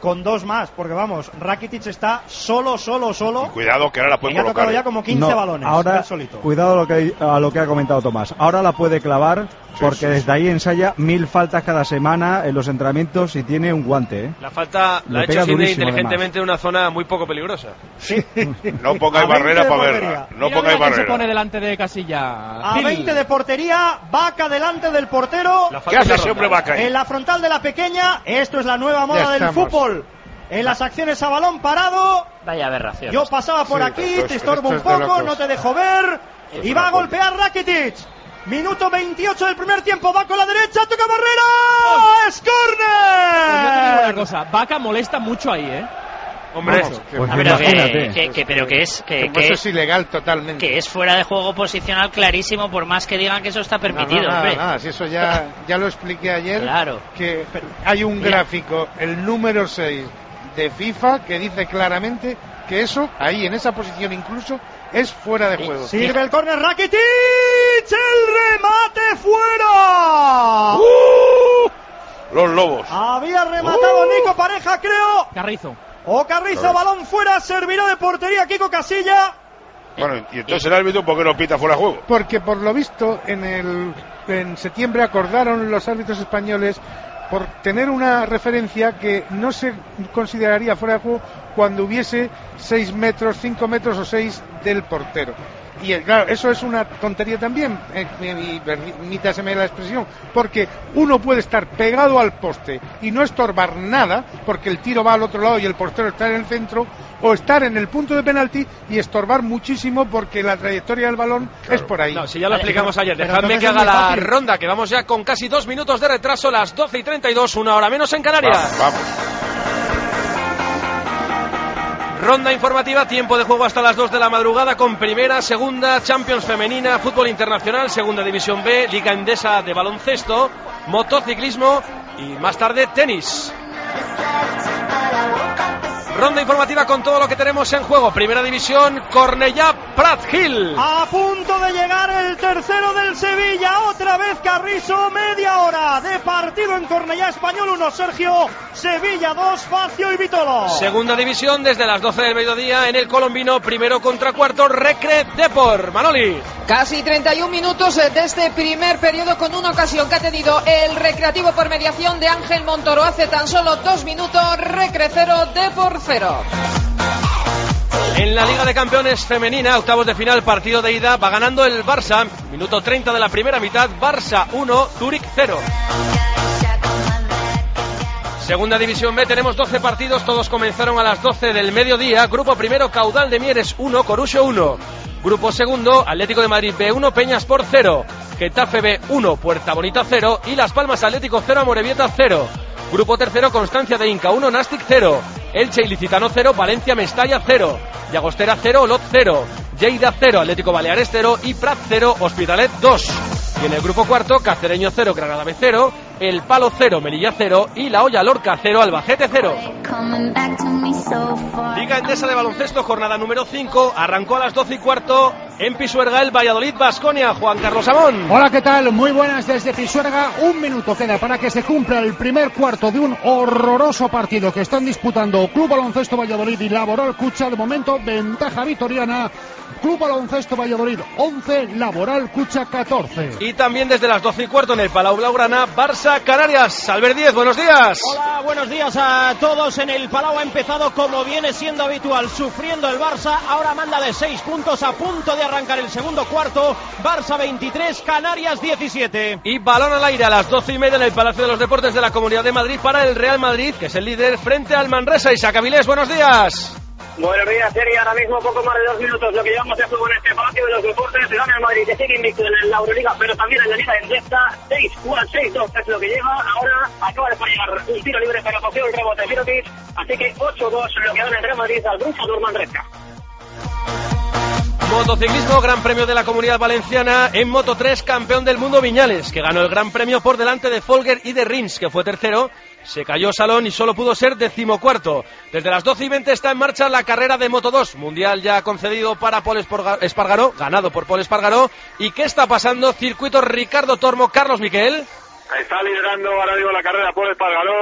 con 2 más, porque vamos, Rakitic está solo. Y cuidado que ahora la puede y ha colocar. tocado ya como 15 balones. Ahora, solito. cuidado a lo que ha comentado Tomás. Ahora la puede clavar porque desde ahí ensaya 1000 faltas cada semana en los entrenamientos y tiene un guante. La falta la ha hecho Sidney inteligentemente en una zona muy poco peligrosa. Sí. No pongáis barrera para verla. No pongáis barrera. Se pone delante de Casilla. A 20 de portería, Vaca delante del portero. ¿Qué hace ese hombre Vaca ahí? En la frontal de la pequeña, esto es la nueva moda del fútbol. En las acciones a balón parado. Vaya aberración. Yo pasaba por aquí, te estorbo un poco, no te dejo ver. Y va a golpear Rakitic. Minuto 28 del primer tiempo, va con la derecha, toca barrera. ¡Es córner! Pues yo te digo una cosa, Vaca molesta mucho ahí, Hombre, pero que es eso es ilegal totalmente. Que es fuera de juego posicional clarísimo, por más que digan que eso está permitido. No, si eso ya lo expliqué ayer. Claro. Que hay un gráfico, el número 6 de FIFA, que dice claramente que eso, ahí en esa posición incluso, es fuera de juego. Sirve el córner Rakitic, el remate fuera. Los lobos. Había rematado Nico Pareja, creo. Carrizo, balón fuera, servirá de portería Kiko Casilla. Bueno, y entonces el árbitro, ¿por qué no pita fuera de juego? Porque por lo visto en septiembre acordaron los árbitros españoles por tener una referencia que no se consideraría fuera de juego cuando hubiese 6 metros, 5 metros o 6 del portero. Y claro, eso es una tontería también, permítaseme la expresión, porque uno puede estar pegado al poste y no estorbar nada, porque el tiro va al otro lado y el portero está en el centro, o estar en el punto de penalti y estorbar muchísimo porque la trayectoria del balón es por ahí. No, si ya lo explicamos ayer, dejadme que haga la ronda, que vamos ya con casi 2 minutos de retraso, las 12:32, 1 hora menos en Canarias. Vamos. Ronda informativa, tiempo de juego hasta las 2 de la madrugada con primera, segunda, Champions femenina, fútbol internacional, segunda división B, Liga Endesa de baloncesto, motociclismo y más tarde tenis. Ronda informativa con todo lo que tenemos en juego. Primera división, Cornellá Prat Gil. A punto de llegar el tercero del Sevilla. Otra vez Carrizo, media hora de partido en Cornellá. Español 1, Sergio. Sevilla 2, Facio y Vitolo. Segunda división desde las 12 del mediodía en el Colombino. Primero contra cuarto, Recre Depor. Manoli. Casi 31 minutos de este primer periodo con una ocasión que ha tenido el Recreativo por mediación de Ángel Montoro. Hace tan solo 2 minutos, Recre 0, Depor 0. En la Liga de Campeones femenina, octavos de final, partido de ida, va ganando el Barça. Minuto 30 de la primera mitad, Barça 1, Zurich 0. Segunda división B, tenemos 12 partidos, todos comenzaron a las 12 del mediodía. Grupo primero, Caudal de Mieres 1, Corucho 1. Grupo segundo, Atlético de Madrid B1, Peñasport 0. Getafe B1, Puerta Bonita 0. Y Las Palmas Atlético 0, Amorebieta 0. Grupo tercero, Constancia de Inca 1, Nastic 0. Elche Ilicitano 0, Valencia Mestalla 0. Llagostera 0, Olot 0. Lleida 0, Atlético Baleares 0 y Prat 0, Hospitalet 2. Y en el grupo cuarto, Cacereño 0, Granada B 0, El Palo 0, Melilla 0 y La Hoya Lorca 0, Albacete 0. Liga Endesa de baloncesto, jornada número 5, arrancó a las 12:15 en Pisuerga, el Valladolid Baskonia. Juan Carlos Amón. Hola, ¿qué tal? Muy buenas desde Pisuerga. 1 minuto queda para que se cumpla el primer cuarto de un horroroso partido que están disputando Club Baloncesto Valladolid y Laboral Cucha. De momento, ventaja vitoriana. Club Baloncesto Valladolid 11, Laboral Cucha 14. Y también desde las 12:15 en el Palau Blaugrana, Barça Canarias. Albert Díez, buenos días. Hola, buenos días a todos. En el Palau ha empezado como viene siendo habitual, sufriendo el Barça. Ahora manda de 6 puntos, a punto de arrancar el segundo cuarto. Barça 23, Canarias 17. Y balón al aire a las 12:30 en el Palacio de los Deportes de la Comunidad de Madrid para el Real Madrid, que es el líder frente al Manresa. Isaac Avilés, buenos días. Buenos días, Seri. Ahora mismo poco más de 2 minutos lo que llevamos de juego en este Palacio de los Deportes. Gana el Madrid, que sigue invicto en la Euroliga, pero también en la Liga Endesa. 6-4-6-2 es lo que lleva. Ahora acaba de fallar un tiro libre, pero cogió el rebote Mirotic. Así que 8-2 lo que gana el Real Madrid al Borussia Manresa. Motociclismo, Gran Premio de la Comunidad Valenciana. En Moto 3, campeón del mundo Viñales, que ganó el Gran Premio por delante de Folger y de Rins, que fue tercero. Se cayó Salón y solo pudo ser 14º. Desde las 12:20 está en marcha la carrera de Moto 2. Mundial ya concedido para Pol Espargaró, ganado por Pol Espargaró. ¿Y qué está pasando? Circuito Ricardo Tormo, Carlos Miquel. Está liderando ahora mismo la carrera Pol Espargaró.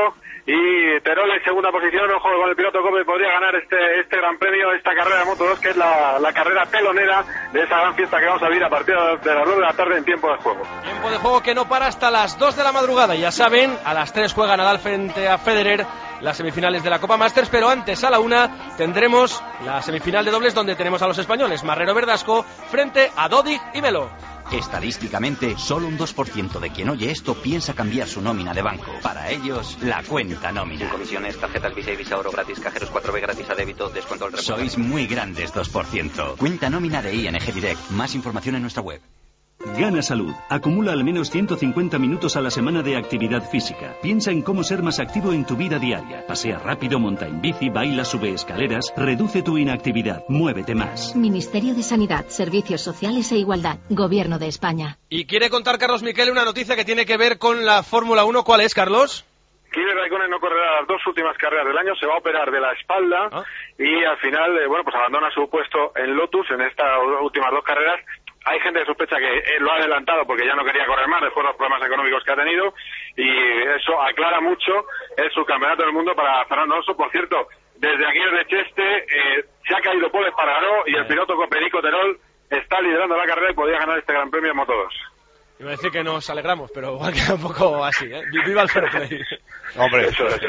y Terol en segunda posición. Ojo, con el piloto Cope podría ganar este gran premio, esta carrera de Moto 2, que es la carrera telonera de esa gran fiesta que vamos a vivir a partir de las 2 de la tarde en tiempo de juego. Tiempo de juego que no para hasta las 2 de la madrugada. Ya saben, a las 3 juega Nadal frente a Federer las semifinales de la Copa Masters, pero antes a la 1 tendremos la semifinal de dobles donde tenemos a los españoles Marrero Verdasco frente a Dodig y Melo. Estadísticamente, solo un 2% de quien oye esto piensa cambiar su nómina de banco. Para ellos, la cuenta nómina. Sin comisiones, tarjetas Visa y Visa Oro gratis, cajeros 4B gratis a débito, descuento al reporte. Sois muy grandes 2%. Cuenta nómina de ING Direct. Más información en nuestra web. Gana Salud. Acumula al menos 150 minutos a la semana de actividad física. Piensa en cómo ser más activo en tu vida diaria. Pasea rápido, monta en bici, baila, sube escaleras. Reduce tu inactividad. Muévete más. Ministerio de Sanidad, Servicios Sociales e Igualdad. Gobierno de España. Y quiere contar Carlos Miquel una noticia que tiene que ver con la Fórmula 1. ¿Cuál es, Carlos? Kimi Raikkonen no correrá las 2 últimas carreras del año, se va a operar de la espalda y al final, pues abandona su puesto en Lotus en estas últimas 2 carreras. Hay gente que sospecha que lo ha adelantado porque ya no quería correr más después de los problemas económicos que ha tenido, y eso aclara mucho el subcampeonato del mundo para Fernando Alonso. Por cierto, desde aquí desde Cheste se ha caído Paul Espargaró y el piloto Perico Terol está liderando la carrera y podría ganar este Gran Premio en Moto 2. Iba a decir que nos alegramos, pero igual queda un poco así, ¿eh? Viva el fair play. Hombre,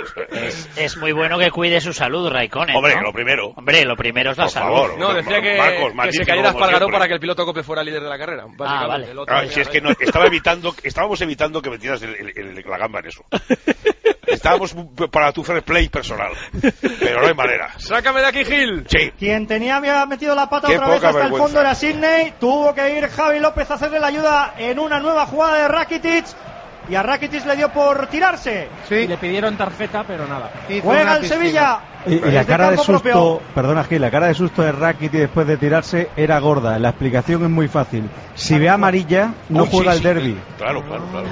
es muy bueno que cuide su salud, Raikkonen. Hombre, ¿no? lo primero. Hombre, lo primero es la salud. Favor, no, decía que se cayera Espargaró para que el piloto Cope fuera líder de la carrera. Vale. Si es que no, estábamos evitando que metieras la gamba en eso. Estábamos para tu fair play personal, pero no hay manera. Sácame de aquí, Gil. Sí. Quien había metido la pata otra vez hasta el fondo era Sidney. Tuvo que ir Javi López a hacerle la ayuda en una nueva jugada de Rakitic. Y a Rakitic le dio por tirarse. Sí. Y le pidieron tarjeta, pero nada. Juega el Sevilla. Y la cara de susto, perdona Gil, la cara de susto de Rakitic después de tirarse era gorda. La explicación es muy fácil. Si ve amarilla, no juega el derbi. Claro.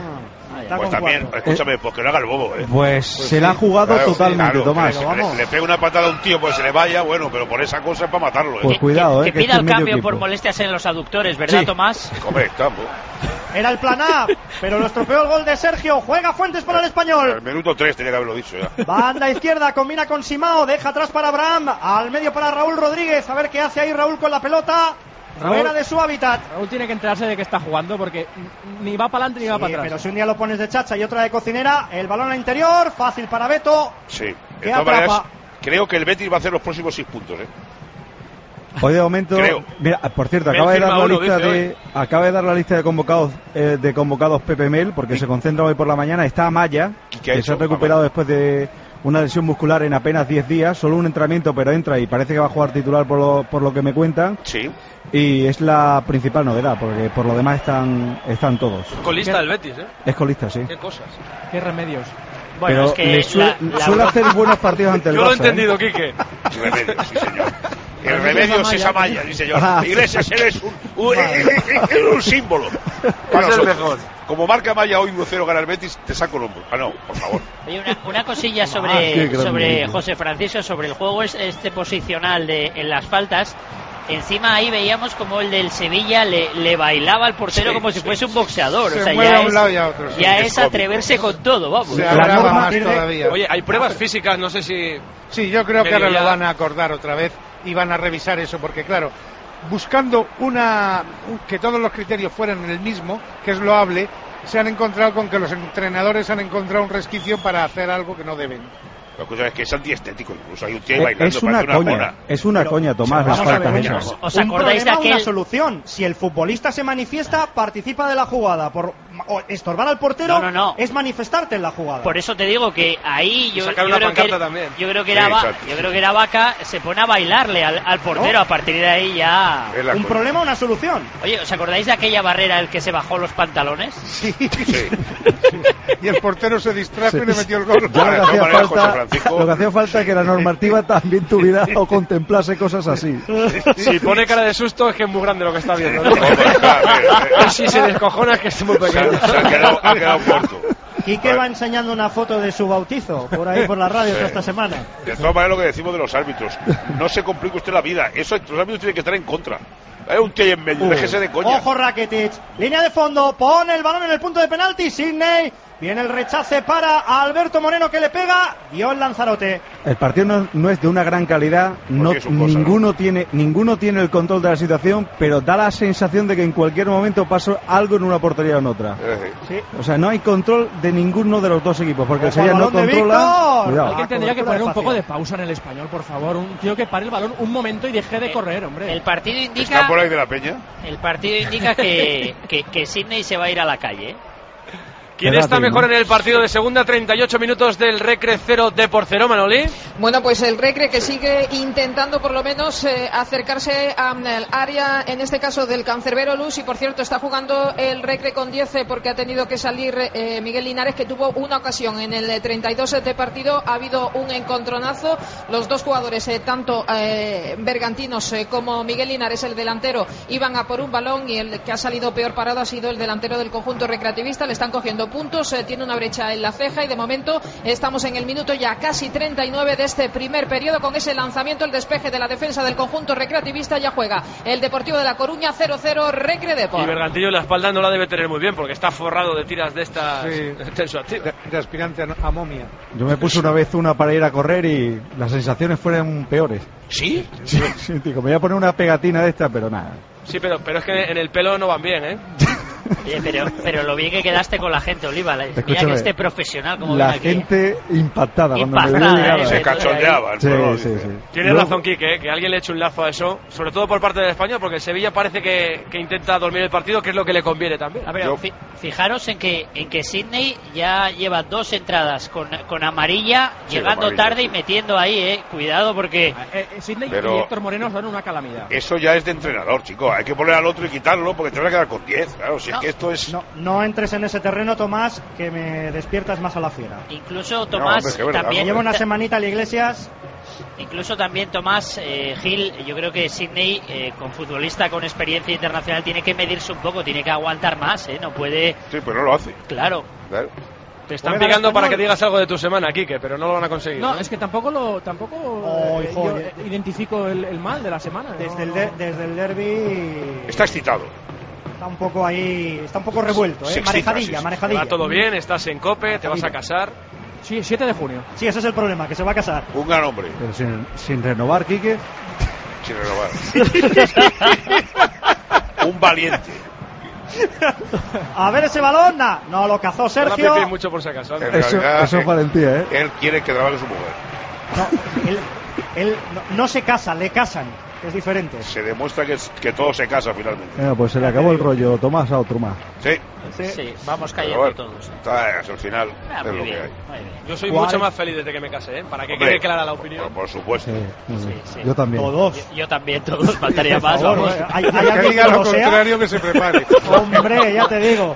Pues también, escúchame, pues que no haga el bobo, Pues se la ha jugado totalmente, Tomás. Le pega una patada a un tío, pues se le vaya, bueno, pero por esa cosa es para matarlo, Pues cuidado, que pida el cambio por molestias en los aductores, ¿verdad, Tomás? Correcto. Era el plan A, pero lo estropeó el gol de Sergio. Juega Fuentes para el Español. El minuto 3 tenía que haberlo dicho ya. Banda izquierda, combina con Simao, deja atrás para Abraham, al medio para Raúl Rodríguez. A ver qué hace ahí Raúl con la pelota. Fuera de su hábitat. Raúl tiene que enterarse de que está jugando porque ni va para adelante ni va para atrás. Pero si un día lo pones de chacha y otra de cocinera, el balón al interior, fácil para Beto. Sí, de todas maneras, creo que el Betis va a hacer los próximos 6 puntos, Hoy de momento, mira, por cierto, acaba de dar la lista de convocados Pepe Mel, porque se concentra hoy por la mañana. Está Amaya, que se ha recuperado después de una lesión muscular en apenas 10 días, solo un entrenamiento, pero entra y parece que va a jugar titular por lo que me cuentan. Sí. Y es la principal novedad, porque por lo demás están todos. Colista del Betis, Es colista, sí. Qué cosas. Qué remedios. Bueno, pero es que suele hacer buenos partidos ante el Barça. Yo lo he entendido, Quique. Remedios, sí señor. El Remedios es Amaya, sí señor. Iglesias, eres un símbolo. Es el mejor. Como marca Amaya hoy 1-0 gana el Betis, te saco el hombro. No, por favor. Oye, una cosilla sobre José Francisco, sobre el juego posicional en las faltas. Encima ahí veíamos como el del Sevilla le bailaba al portero como si fuese un boxeador. Se o sea, mueve a un lado y a otro. Ya es atreverse con todo, vamos. Se agrava más todavía. Oye, hay pruebas físicas, no sé si... Sí, yo creo que ahora lo van a acordar otra vez y van a revisar eso, porque claro, buscando que todos los criterios fueran el mismo, que es loable, se han encontrado con que los entrenadores han encontrado un resquicio para hacer algo que no deben. Es que es antiestético, incluso hay un tío bailando. Es una coña, Tomás, las faltas esas. ¿Os acordáis de aquel? Una solución. Si el futbolista se manifiesta, participa de la jugada. Por estorbar al portero es manifestarte en la jugada. Por eso te digo que ahí yo creo que era Vaca, se pone a bailarle al portero. A partir de ahí ya un problema, una solución. Oye, ¿os acordáis de aquella barrera el que se bajó los pantalones? Sí. Y el portero se distrajo y le metió el gol. Lo que hacía falta es que la normativa también tuviera o contemplase cosas así. Si pone cara de susto es que es muy grande lo que está viendo, ¿no? Si se descojona es que es muy pequeño. Se ha quedado muerto. Quique va enseñando una foto de su bautizo por ahí por la radio toda esta semana. De todas maneras, lo que decimos de los árbitros, no se complique usted la vida. Los árbitros tienen que estar en contra. Hay un tío ahí en medio, déjese de coña. Ojo Rakitic, línea de fondo, pone el balón en el punto de penalti, Sidney Viene el rechace para Alberto Moreno, que le pega. Dio el Lanzarote. El partido no es de una gran calidad. Ninguno tiene el control de la situación, pero da la sensación de que en cualquier momento pasa algo en una portería o en otra. Sí. O sea, no hay control de ninguno de los dos equipos, porque el Sevilla no controla. Alguien tendría que poner un poco de pausa en el Español, por favor. Un tío que pare el balón un momento y deje de correr, hombre. El partido indica. ¿Está por ahí de la Peña? El partido indica que Sydney se va a ir a la calle. ¿Quién está mejor en el partido de segunda? 38 minutos del Recre 0 Depor 0, Manoli. Bueno, pues el Recre que sigue intentando por lo menos acercarse al área, en este caso del Cancerbero Luz, y por cierto está jugando el Recre con 10 porque ha tenido que salir Miguel Linares, que tuvo una ocasión en el 32 de partido. Ha habido un encontronazo, los dos jugadores, tanto Bergantinos como Miguel Linares, el delantero, iban a por un balón, y el que ha salido peor parado ha sido el delantero del conjunto recreativista. Le están cogiendo puntos, tiene una brecha en la ceja, y de momento estamos en el minuto ya casi 39 de este primer periodo. Con ese lanzamiento, el despeje de la defensa del conjunto recreativista, ya juega el Deportivo de La Coruña 0-0 Recre Depor. Y Bergantillo en la espalda no la debe tener muy bien porque está forrado de tiras de estas de aspirante a momia. Yo me puse una vez una para ir a correr y las sensaciones fueron peores. ¿Sí? Sí, tío, me voy a poner una pegatina de esta, pero nada. Sí, pero es que en el pelo no van bien, ¿eh? Oye, pero lo bien que quedaste con la gente, Oliva. Mira que este profesional como la viene aquí. gente impactada cuando me vio llegar. Se cachondeaba. Sí. Tienes razón, Quique, que alguien le eche un lazo a eso, sobre todo por parte del Español, porque el Sevilla parece que intenta dormir el partido, que es lo que le conviene también. A ver, fijaros en que Sydney ya lleva 2 entradas con amarilla, llegando tarde y metiendo ahí, cuidado porque Sydney y Héctor Moreno son una calamidad. Eso ya es de entrenador, chico. Hay que poner al otro y quitarlo porque te vas a quedar con 10. Claro, si es que esto es. No entres en ese terreno, Tomás, que me despiertas más a la fiera. Incluso Tomás también lleva una semanita a la Iglesias. Incluso también Tomás Gil, yo creo que Sydney, con futbolista con experiencia internacional, tiene que medirse un poco, tiene que aguantar más, no puede. Sí, pero no lo hace. Claro. Te están picando para que digas algo de tu semana, Quique, pero no lo van a conseguir. No, es que tampoco yo identifico el mal de la semana. Desde el derbi. Está excitado. Está un poco ahí, está un poco revuelto, marejadilla. Va todo bien, estás en COPE, te vas a casar. Sí, 7 de junio. Sí, ese es el problema, que se va a casar. Un gran hombre. Pero sin renovar, Quique. Sin renovar. Un valiente. A ver ese balón, no lo cazó Sergio. No mucho por si acaso. Eso es valentía, Él quiere que trabaje su mujer. No, él no se casa, le casan. Es diferente. Se demuestra que todo se casa finalmente. Pues se le acabó el rollo, Tomás, a otro más. Sí, vamos cayendo todos. Al final es lo que hay. Yo soy mucho más feliz desde que me casé, para que quede clara la opinión. Por supuesto. Sí. Yo también. Todos. Yo también, todos. Faltaría más. Hay que diga lo contrario, que se prepare. Hombre, ya te digo.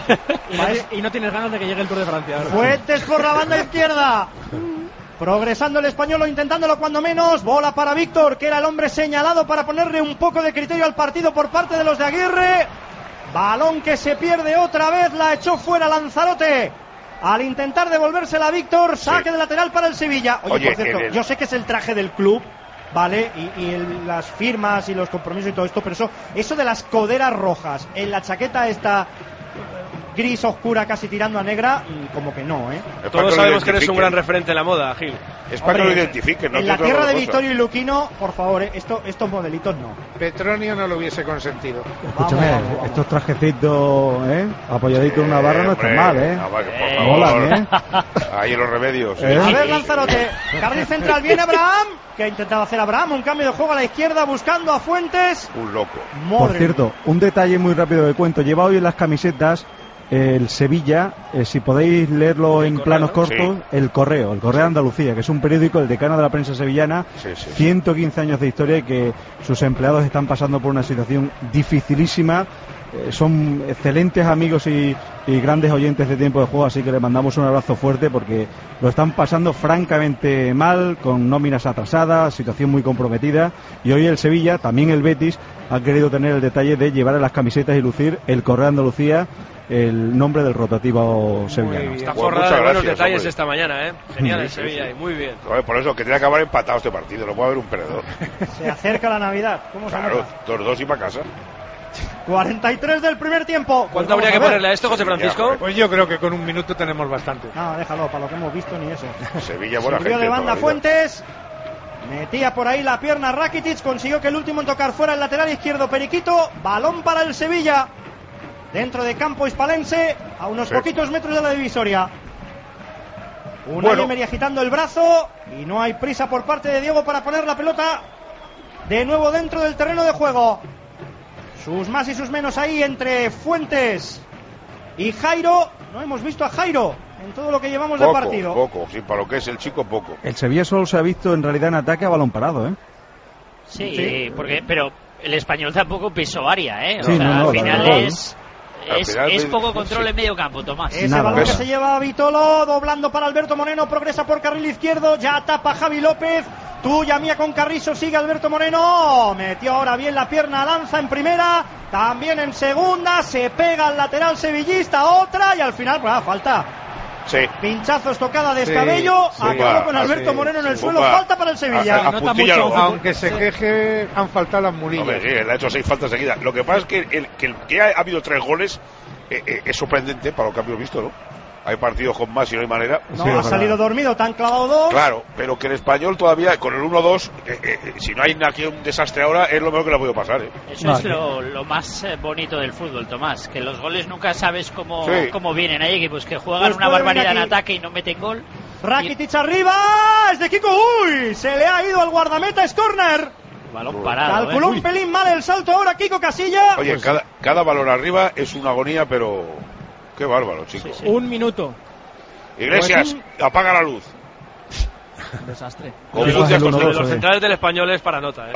Y no tienes ganas de que llegue el Tour de Francia. Fuentes por la banda izquierda. Progresando el español, o intentándolo cuando menos. Bola para Víctor, que era el hombre señalado para ponerle un poco de criterio al partido por parte de los de Aguirre. Balón que se pierde otra vez, la echó fuera Lanzarote. Al intentar devolvérsela a Víctor, saque de lateral para el Sevilla. Oye, por cierto, yo sé que es el traje del club, ¿vale? Y las firmas y los compromisos y todo esto, pero eso de las coderas rojas en la chaqueta esta gris oscura casi tirando a negra, como que no, Todos sabemos que eres un gran referente en la moda, Gil. Es para que lo identifiquen, ¿no? En la tierra de Vittorio y Luquino, por favor, estos modelitos no. Petronio no lo hubiese consentido. Escúchame, estos trajecitos, apoyaditos en una barra no están mal, Molan, Ahí los remedios. A ver, Lanzarote, carril central, viene Abraham, que ha intentado hacer Abraham, un cambio de juego a la izquierda buscando a Fuentes. Un loco. Por cierto, un detalle muy rápido de cuento, lleva hoy en las camisetas el Sevilla, si podéis leerlo en planos cortos, el Correo de Andalucía, que es un periódico, el decano de la prensa sevillana, 115 años de historia, y que sus empleados están pasando por una situación dificilísima. Son excelentes amigos y grandes oyentes de Tiempo de Juego, así que les mandamos un abrazo fuerte porque lo están pasando francamente mal, con nóminas atrasadas, situación muy comprometida, y hoy el Sevilla, también el Betis, ha querido tener el detalle de llevar a las camisetas y lucir el Correo de Andalucía, el nombre del rotativo sevillano. Está forrado de buenos detalles esta mañana, Genial el Sevilla, muy bien. Por eso, que tiene que acabar empatado este partido, no puede haber un perdedor. Se acerca la Navidad, ¿cómo se llama? 2-2 y para casa. 43 del primer tiempo. ¿Cuánto habría que ponerle a esto, José Francisco? Pues yo creo que con un minuto tenemos bastante. No, déjalo, para lo que hemos visto ni eso. Sevilla, buena Sirvió gente. de banda todavía. Fuentes. Metía por ahí la pierna Rakitic. Consiguió que el último en tocar fuera el lateral izquierdo Periquito. Balón para el Sevilla. Dentro de campo hispalense. A unos poquitos metros de la divisoria. Unai Emery agitando el brazo. Y no hay prisa por parte de Diego para poner la pelota de nuevo dentro del terreno de juego. Sus más y sus menos ahí entre Fuentes y Jairo. No hemos visto a Jairo en todo lo que llevamos de partido. Poco, sí, para lo que es el chico, poco. El Sevilla solo se ha visto en realidad en ataque a balón parado, ¿eh? Sí, pero el Español tampoco pisó área, ¿eh? Sí, o sea, no, al final no. es poco control en medio campo, Tomás. Ese balón que se lleva a Vitolo, doblando para Alberto Moreno, progresa por carril izquierdo, ya tapa Javi López, tuya mía con Carrizo, sigue Alberto Moreno, metió ahora bien la pierna, lanza en primera, también en segunda, se pega al lateral sevillista, otra, y al final, pues falta. Sí. Pinchazo, estocada de Escabello, acabó con Alberto Moreno en el suelo, falta para el Sevilla. Aunque se queje, han faltado las murillas. Hombre, sí, él ha hecho 6 faltas seguidas. Lo que pasa es que que ha habido 3 goles es sorprendente para lo que hemos visto, ¿no? Hay partidos con más y no hay manera. No, ha salido dormido, te han clavado 2. Claro, pero que el Español todavía, con el 1-2, si no hay aquí un desastre ahora, es lo mejor que le ha podido pasar, ¿eh? Eso es lo más bonito del fútbol, Tomás, que los goles nunca sabes cómo vienen. Hay equipos que juegan Pues una puede barbaridad en venir aquí. ataque y no meten gol. Rakitic arriba, es de Kiko, uy, se le ha ido al guardameta, es córner. Balón parado. Calculó un pelín mal el salto ahora Kiko Casilla. Oye, cada balón arriba es una agonía, pero qué bárbaro, chicos. Un minuto. Iglesias, apaga la luz. Desastre. Los centrales del Español es para nota, ¿eh?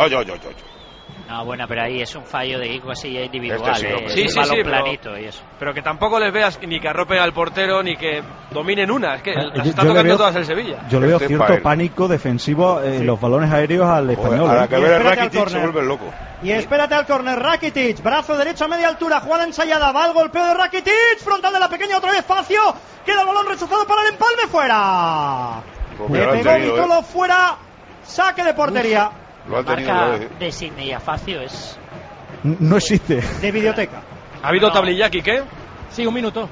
No, bueno, pero ahí es un fallo de Kiko Casilla individual. Sí, balón planito y eso. Pero que tampoco les veas ni que arropen al portero ni que dominen una. Es que las está yo le tocando veo- todas el Sevilla. Yo le veo cierto pánico defensivo en los balones aéreos al español. A la ¿eh? que ver el Rakitic se vuelve loco. Y espérate al córner, Rakitic, brazo derecho a media altura, jugada ensayada, va el golpeo de Rakitic, frontal de la pequeña, otra vez Facio, queda el balón rechazado para el empalme, fuera. Pues Le lo han pegó tenido, Vitolo fuera, saque de portería. Lo han tenido Marca otra vez, de Sidney y Afacio es... No existe. De videoteca. ¿Ha habido tablillaki, qué? Sí, un minuto.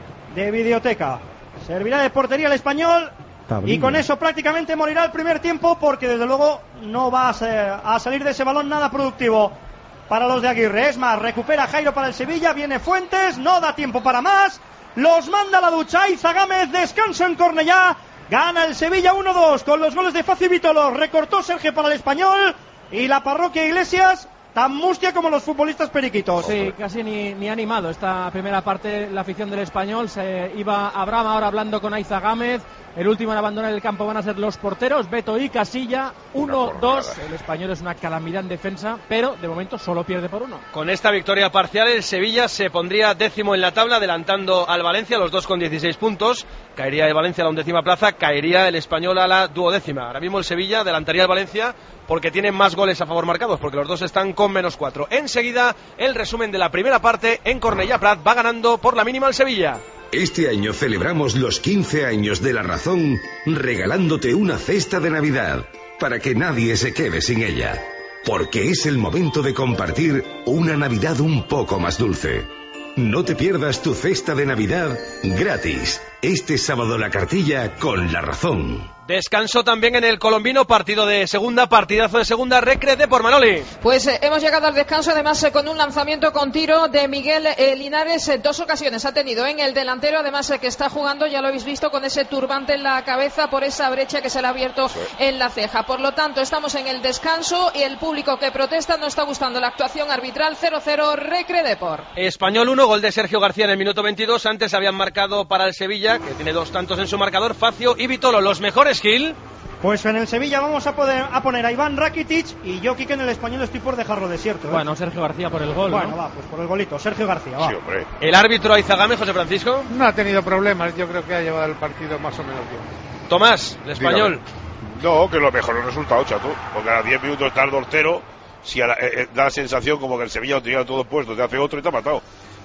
De videoteca. Servirá de portería el Español. Tablilla. Y con eso prácticamente morirá el primer tiempo porque desde luego no va a salir de ese balón nada productivo para los de Aguirre. Es más, recupera Jairo para el Sevilla, viene Fuentes, no da tiempo para más, los manda a la ducha, Iza Gámez, descanso en Cornellá, gana el Sevilla 1-2 con los goles de Facio y Vitolo, recortó Sergio para el Español y la parroquia Iglesias tan mustia como los futbolistas periquitos. Sí, casi ni animado esta primera parte la afición del Español. Se iba Abraham ahora hablando con Aiza Gámez. El último en abandonar el campo van a ser los porteros Beto y Casilla. 1-2. El Español es una calamidad en defensa, pero de momento solo pierde por 1. Con esta victoria parcial, el Sevilla se pondría 10º en la tabla, adelantando al Valencia, los dos con 16 puntos. Caería el Valencia a la 11ª plaza, caería el Español a la 12ª. Ahora mismo el Sevilla adelantaría al Valencia porque tiene más goles a favor marcados, porque los dos están con -4. Enseguida, el resumen de la primera parte en Cornellá Prat. Va ganando por la mínima el Sevilla. Este año celebramos los 15 años de La Razón regalándote una cesta de Navidad para que nadie se quede sin ella. Porque es el momento de compartir una Navidad un poco más dulce. No te pierdas tu cesta de Navidad gratis. Este sábado La Cartilla con La Razón. Descanso también en el colombino, partido de segunda, partidazo de segunda, Recre de por Manoli. Pues hemos llegado al descanso, además con un lanzamiento con tiro de Miguel Linares. 2 ocasiones ha tenido en el delantero, además que está jugando, ya lo habéis visto, con ese turbante en la cabeza por esa brecha que se le ha abierto en la ceja. Por lo tanto, estamos en el descanso y el público que protesta no está gustando la actuación arbitral. 0-0 Recre Depor. Español 1, gol de Sergio García en el minuto 22. Antes habían marcado para el Sevilla, que tiene 2 tantos en su marcador, Facio y Vitolo. Los mejores, Gil. Pues en el Sevilla vamos a poner a Iván Rakitic y yo, Quique, en el Español estoy por dejarlo desierto. Bueno, Sergio García por el gol. Bueno, ¿no? va, pues por el golito, Sergio García, va. Sí, hombre. El árbitro Aizagame, José Francisco. No ha tenido problemas, yo creo que ha llevado el partido más o menos bien. Tomás, el Español. Dígame. No, que lo mejor el resultado, chato. Porque a los 10 minutos está el 2-0. Si da la sensación como que el Sevilla lo tenía todo puesto, te hace otro y te ha matado.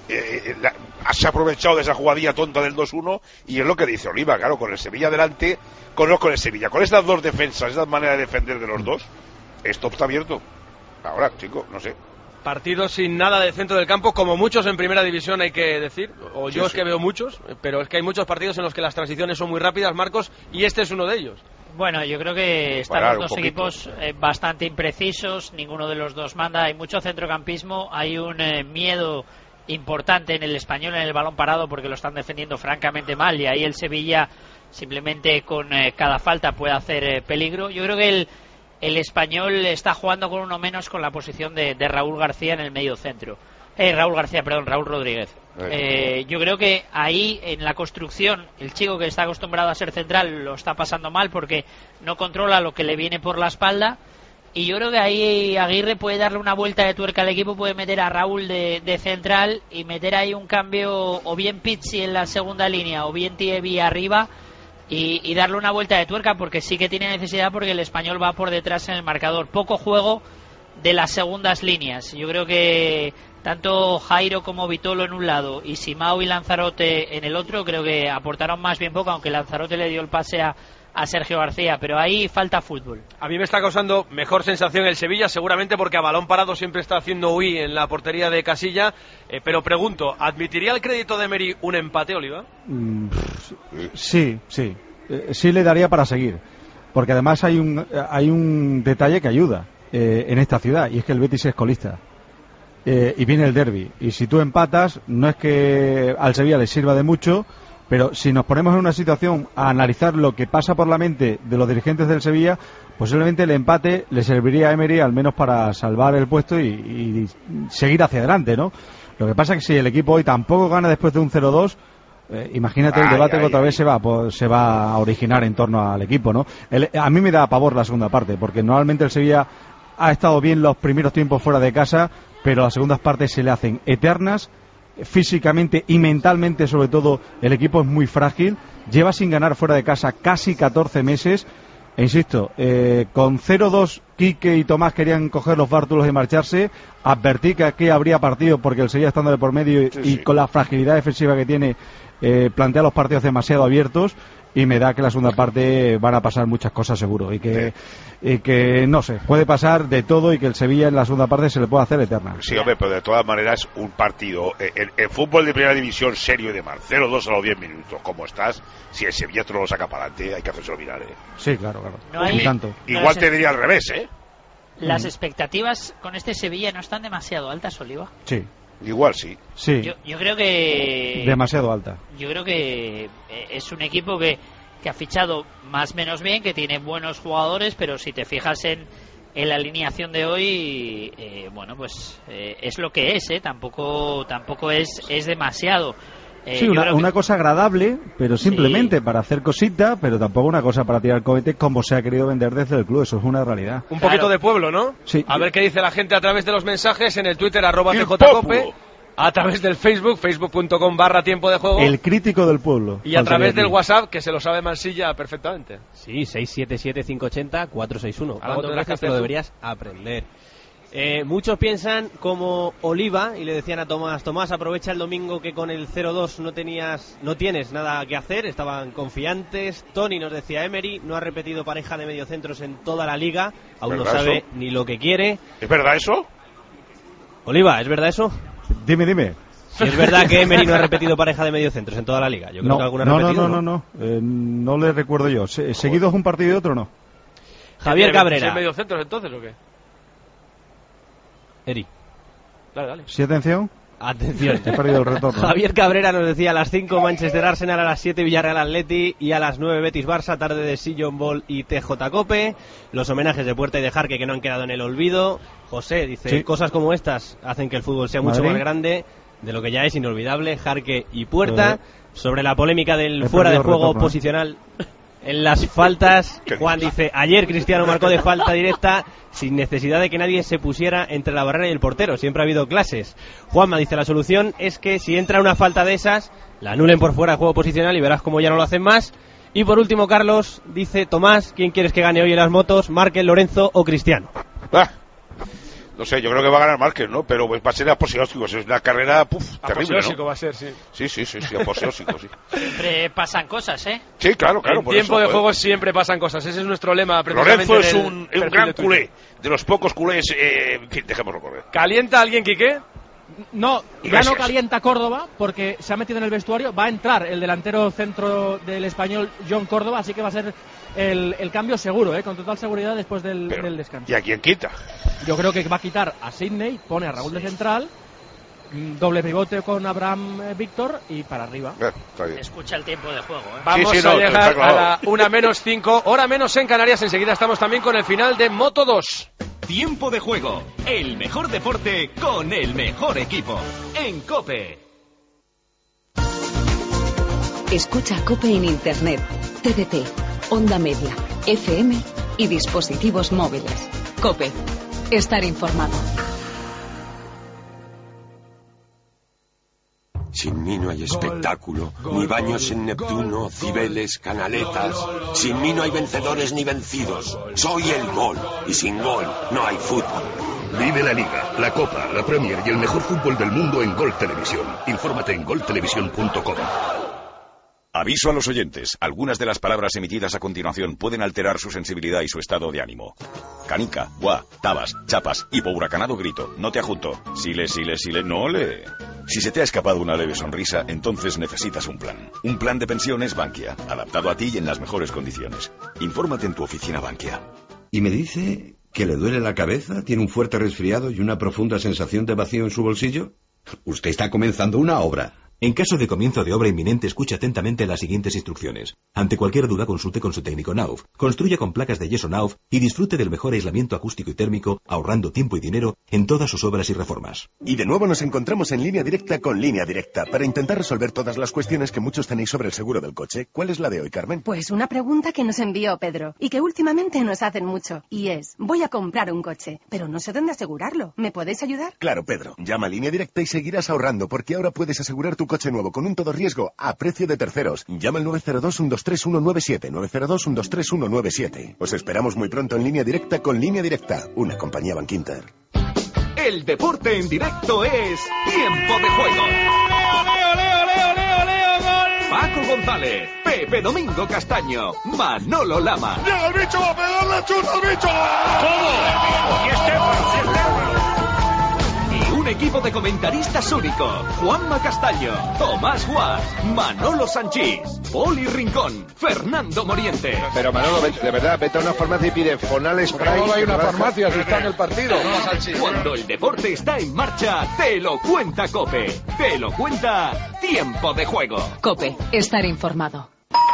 Se ha aprovechado de esa jugadilla tonta del 2-1 y es lo que dice Oliva, claro, con el Sevilla delante, con el Sevilla, con estas dos defensas, estas maneras de defender de los dos, esto está abierto. Ahora, chicos, no sé. Partidos sin nada de centro del campo, como muchos en primera división, hay que decir. O yo es que veo muchos, pero es que hay muchos partidos en los que las transiciones son muy rápidas, Marcos, y este es uno de ellos. Bueno, yo creo que están los dos equipos bastante imprecisos, ninguno de los dos manda, hay mucho centrocampismo, hay un miedo importante en el Español en el balón parado porque lo están defendiendo francamente mal, y ahí el Sevilla simplemente con cada falta puede hacer peligro. Yo creo que el Español está jugando con uno menos con la posición de Raúl García en el medio centro. Raúl Rodríguez. Yo creo que ahí en la construcción el chico que está acostumbrado a ser central lo está pasando mal porque no controla lo que le viene por la espalda, y yo creo que ahí Aguirre puede darle una vuelta de tuerca al equipo, puede meter a Raúl de central y meter ahí un cambio, o bien Pizzi en la segunda línea o bien Thierry arriba, y darle una vuelta de tuerca, porque sí que tiene necesidad, porque el Español va por detrás en el marcador. Poco juego de las segundas líneas. Yo creo que tanto Jairo como Vitolo en un lado y Simao y Lanzarote en el otro, creo que aportaron más bien poco, aunque Lanzarote le dio el pase a Sergio García, pero ahí falta fútbol. A mí me está causando mejor sensación el Sevilla, seguramente porque a balón parado siempre está haciendo huí en la portería de Casilla, pero pregunto, ¿admitiría el crédito de Emery un empate, Oliva? Sí le daría para seguir, porque además hay un detalle que ayuda en esta ciudad, y es que el Betis es colista. Y viene el derbi, y si tú empatas no es que al Sevilla le sirva de mucho, pero si nos ponemos en una situación a analizar lo que pasa por la mente de los dirigentes del Sevilla, posiblemente el empate le serviría a Emery al menos para salvar el puesto y seguir hacia adelante, ¿no? Lo que pasa es que si el equipo hoy tampoco gana después de un 0-2, imagínate el debate que otra vez se va a originar en torno al equipo, ¿no? A mí me da pavor la segunda parte, porque normalmente el Sevilla ha estado bien los primeros tiempos fuera de casa, pero las segundas partes se le hacen eternas. Físicamente y mentalmente, sobre todo, el equipo es muy frágil, lleva sin ganar fuera de casa casi 14 meses, e insisto, con 0-2 Quique y Tomás querían coger los bártulos y marcharse. Advertí que aquí habría partido porque el Sevilla estando de por medio y con la fragilidad defensiva que tiene, plantea los partidos demasiado abiertos, y me da que la segunda parte van a pasar muchas cosas seguro, y que no sé, puede pasar de todo, y que el Sevilla en la segunda parte se le puede hacer eterna. Sí, hombre, pero de todas maneras un partido en fútbol de primera división serio y demás, 0-2 a los 10 minutos, ¿cómo estás? Si el Sevilla tú no lo saca para adelante, hay que hacerse mirar, Sí, claro. Igual te diría al revés, Las expectativas con este Sevilla no están demasiado altas, Oliva. Sí. Igual sí. Yo creo que demasiado alta. Yo creo que es un equipo que ha fichado más o menos bien, que tiene buenos jugadores, pero si te fijas en la alineación de hoy, es lo que es, tampoco es demasiado. Sí, una cosa agradable, pero simplemente para hacer cosita, pero tampoco una cosa para tirar cohetes como se ha querido vender desde el club. Eso es una realidad. Un poquito de pueblo, ¿no? Sí. A ver qué dice la gente a través de los mensajes en el Twitter @tjcope, a través del facebook.com/tiempo de juego. El crítico del pueblo. Y a través del WhatsApp, que se lo sabe Mansilla perfectamente. Sí, 677-580-461. Algo gracias, te lo deberías aprender. Muchos piensan como Oliva y le decían a Tomás, aprovecha el domingo que con el 0-2 no tienes nada que hacer, estaban confiantes. Tony nos decía, Emery no ha repetido pareja de mediocentros en toda la liga, aún no sabe eso ni lo que quiere. ¿Es verdad eso? Oliva, ¿es verdad eso? Dime. Si es verdad que Emery no ha repetido pareja de mediocentros en toda la liga. Yo creo que alguna ha repetido. No le recuerdo yo. ¿Seguidos un partido y otro no? Javier Cabrera. ¿Es mediocentros entonces o qué? Eri. Dale. ¿Sí, atención? Atención. He perdido el retorno. Javier Cabrera nos decía a las 5 Manchester Arsenal, a las 7 Villarreal Atleti y a las 9 Betis Barça, tarde de Sillon Ball y TJ Cope. Los homenajes de Puerta y de Jarque que no han quedado en el olvido. José dice, cosas como estas hacen que el fútbol sea mucho más grande de lo que ya es inolvidable. Jarque y Puerta. Sobre la polémica del fuera de juego posicional en las faltas, Juan dice, ayer Cristiano marcó de falta directa sin necesidad de que nadie se pusiera entre la barrera y el portero, siempre ha habido clases. Juanma dice, la solución es que si entra una falta de esas, la anulen por fuera de juego posicional y verás cómo ya no lo hacen más. Y por último, Carlos dice, Tomás, ¿quién quieres que gane hoy en las motos? ¿Márquez, Lorenzo o Cristiano? No sé, yo creo que va a ganar Márquez, ¿no? Pero va a ser aposeósico, es una carrera terrible, aposeósico, ¿no? va a ser, sí. Sí, aposeósico, sí. Siempre pasan cosas, ¿eh? Sí, claro, en tiempo de juego siempre pasan cosas, ese es nuestro lema. Lorenzo es un gran culé, de los pocos culés, en fin, dejémoslo correr. ¿Calienta alguien, Quique? No, ya no calienta Córdoba porque se ha metido en el vestuario. Va a entrar el delantero centro del Español, John Córdoba, así que va a ser el cambio seguro, con total seguridad después del descanso. ¿Y a quién quita? Yo creo que va a quitar a Sidney, pone a Raúl de central, doble pivote con Abraham Víctor y para arriba. Está bien. Escucha el tiempo de juego. Vamos a llegar a la 1:05, hora menos en Canarias. Enseguida estamos también con el final de Moto 2. Tiempo de juego, el mejor deporte con el mejor equipo. En COPE. Escucha COPE en Internet, TDT, Onda Media, FM y dispositivos móviles. COPE. Estar informado. Sin mí no hay espectáculo, ni baños en Neptuno, Cibeles, canaletas. Sin mí no hay vencedores ni vencidos. Soy el gol, y sin gol no hay fútbol. Vive la Liga, la Copa, la Premier y el mejor fútbol del mundo en Gol Televisión. Infórmate en goltelevisión.com. Aviso a los oyentes. Algunas de las palabras emitidas a continuación pueden alterar su sensibilidad y su estado de ánimo. Canica, buah, tabas, chapas, hurracanado grito. No te ajunto. Sile, no le. Si se te ha escapado una leve sonrisa, entonces necesitas un plan. Un plan de pensiones Bankia, adaptado a ti y en las mejores condiciones. Infórmate en tu oficina Bankia. Y me dice que le duele la cabeza, tiene un fuerte resfriado y una profunda sensación de vacío en su bolsillo. Usted está comenzando una obra. En caso de comienzo de obra inminente, escuche atentamente las siguientes instrucciones. Ante cualquier duda, consulte con su técnico Nauf. Construya con placas de yeso Nauf y disfrute del mejor aislamiento acústico y térmico, ahorrando tiempo y dinero en todas sus obras y reformas. Y de nuevo nos encontramos en Línea Directa con Línea Directa para intentar resolver todas las cuestiones que muchos tenéis sobre el seguro del coche. ¿Cuál es la de hoy, Carmen? Pues una pregunta que nos envió Pedro y que últimamente nos hacen mucho. Y es, voy a comprar un coche, pero no sé dónde asegurarlo. ¿Me podéis ayudar? Claro, Pedro. Llama a Línea Directa y seguirás ahorrando porque ahora puedes asegurar tu coche nuevo con un todo riesgo a precio de terceros. Llama al 902-123-197, 902-123-197. Os esperamos muy pronto en Línea Directa con Línea Directa, una compañía Bankinter. El deporte en directo es Tiempo de Juego. Leo, gol. Paco González, Pepe Domingo Castaño, Manolo Lama. ¡Llega el bicho! ¡A pegarle chuta al bicho! ¿Cómo? ¡Y un equipo de comentaristas único! Juanma Castaño, Tomás Guas, Manolo Sanchís, Poli Rincón, Fernando Moriente. Pero Manolo, de verdad, vete a una farmacia y pide Fonal Spray. No hay una farmacia si está en el partido. Cuando el deporte está en marcha, te lo cuenta COPE. Te lo cuenta Tiempo de Juego. COPE. Estar informado.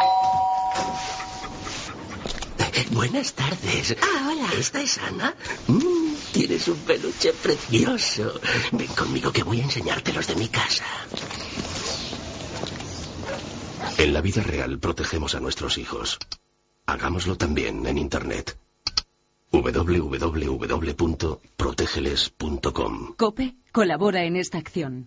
Buenas tardes. Hola. ¿Esta es Ana? Tienes un peluche precioso. Ven conmigo que voy a enseñarte los de mi casa. En la vida real protegemos a nuestros hijos. Hagámoslo también en Internet. www.protegeles.com. COPE colabora en esta acción.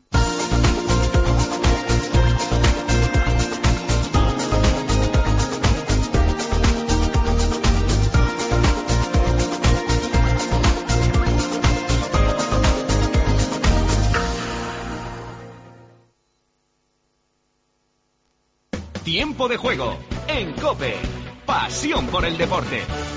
Tiempo de Juego en COPE. Pasión por el deporte.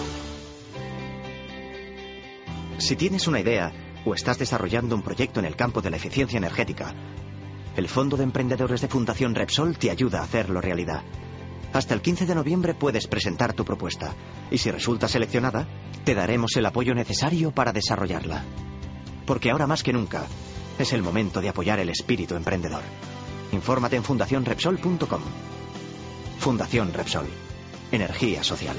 Si tienes una idea o estás desarrollando un proyecto en el campo de la eficiencia energética, el Fondo de Emprendedores de Fundación Repsol te ayuda a hacerlo realidad. Hasta el 15 de noviembre puedes presentar tu propuesta y si resulta seleccionada, te daremos el apoyo necesario para desarrollarla. Porque ahora más que nunca es el momento de apoyar el espíritu emprendedor. Infórmate en fundacionrepsol.com. Fundación Repsol. Energía social.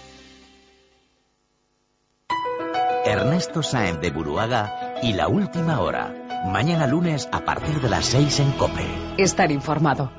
Ernesto Sáenz de Buruaga y La Última Hora. Mañana lunes a partir de las 6 en COPE. Estar informado.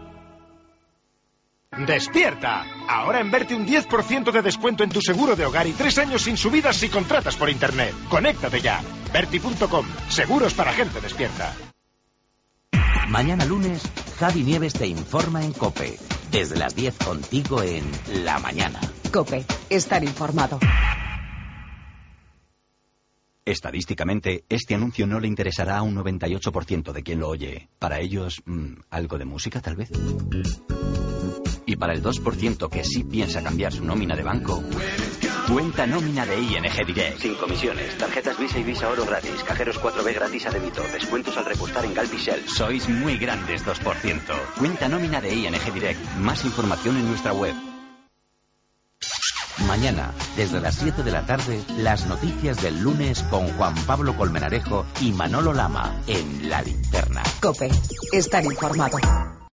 ¡Despierta! Ahora en Berti un 10% de descuento en tu seguro de hogar y 3 años sin subidas si contratas por internet. Conéctate ya. Berti.com. Seguros para gente despierta. Mañana lunes, Javi Nieves te informa en COPE. Desde las 10 contigo en La Mañana. COPE. Estar informado. Estadísticamente, este anuncio no le interesará a un 98% de quien lo oye. Para ellos, ¿algo de música tal vez? Y para el 2% que sí piensa cambiar su nómina de banco, cuenta nómina de ING Direct. Sin comisiones, tarjetas Visa y Visa Oro gratis, cajeros 4B gratis a débito, descuentos al repostar en Galp y Shell. Sois muy grandes, 2%. Cuenta nómina de ING Direct. Más información en nuestra web. Mañana, desde las 7 de la tarde, las noticias del lunes con Juan Pablo Colmenarejo y Manolo Lama en La Linterna. COPE. Estar informado.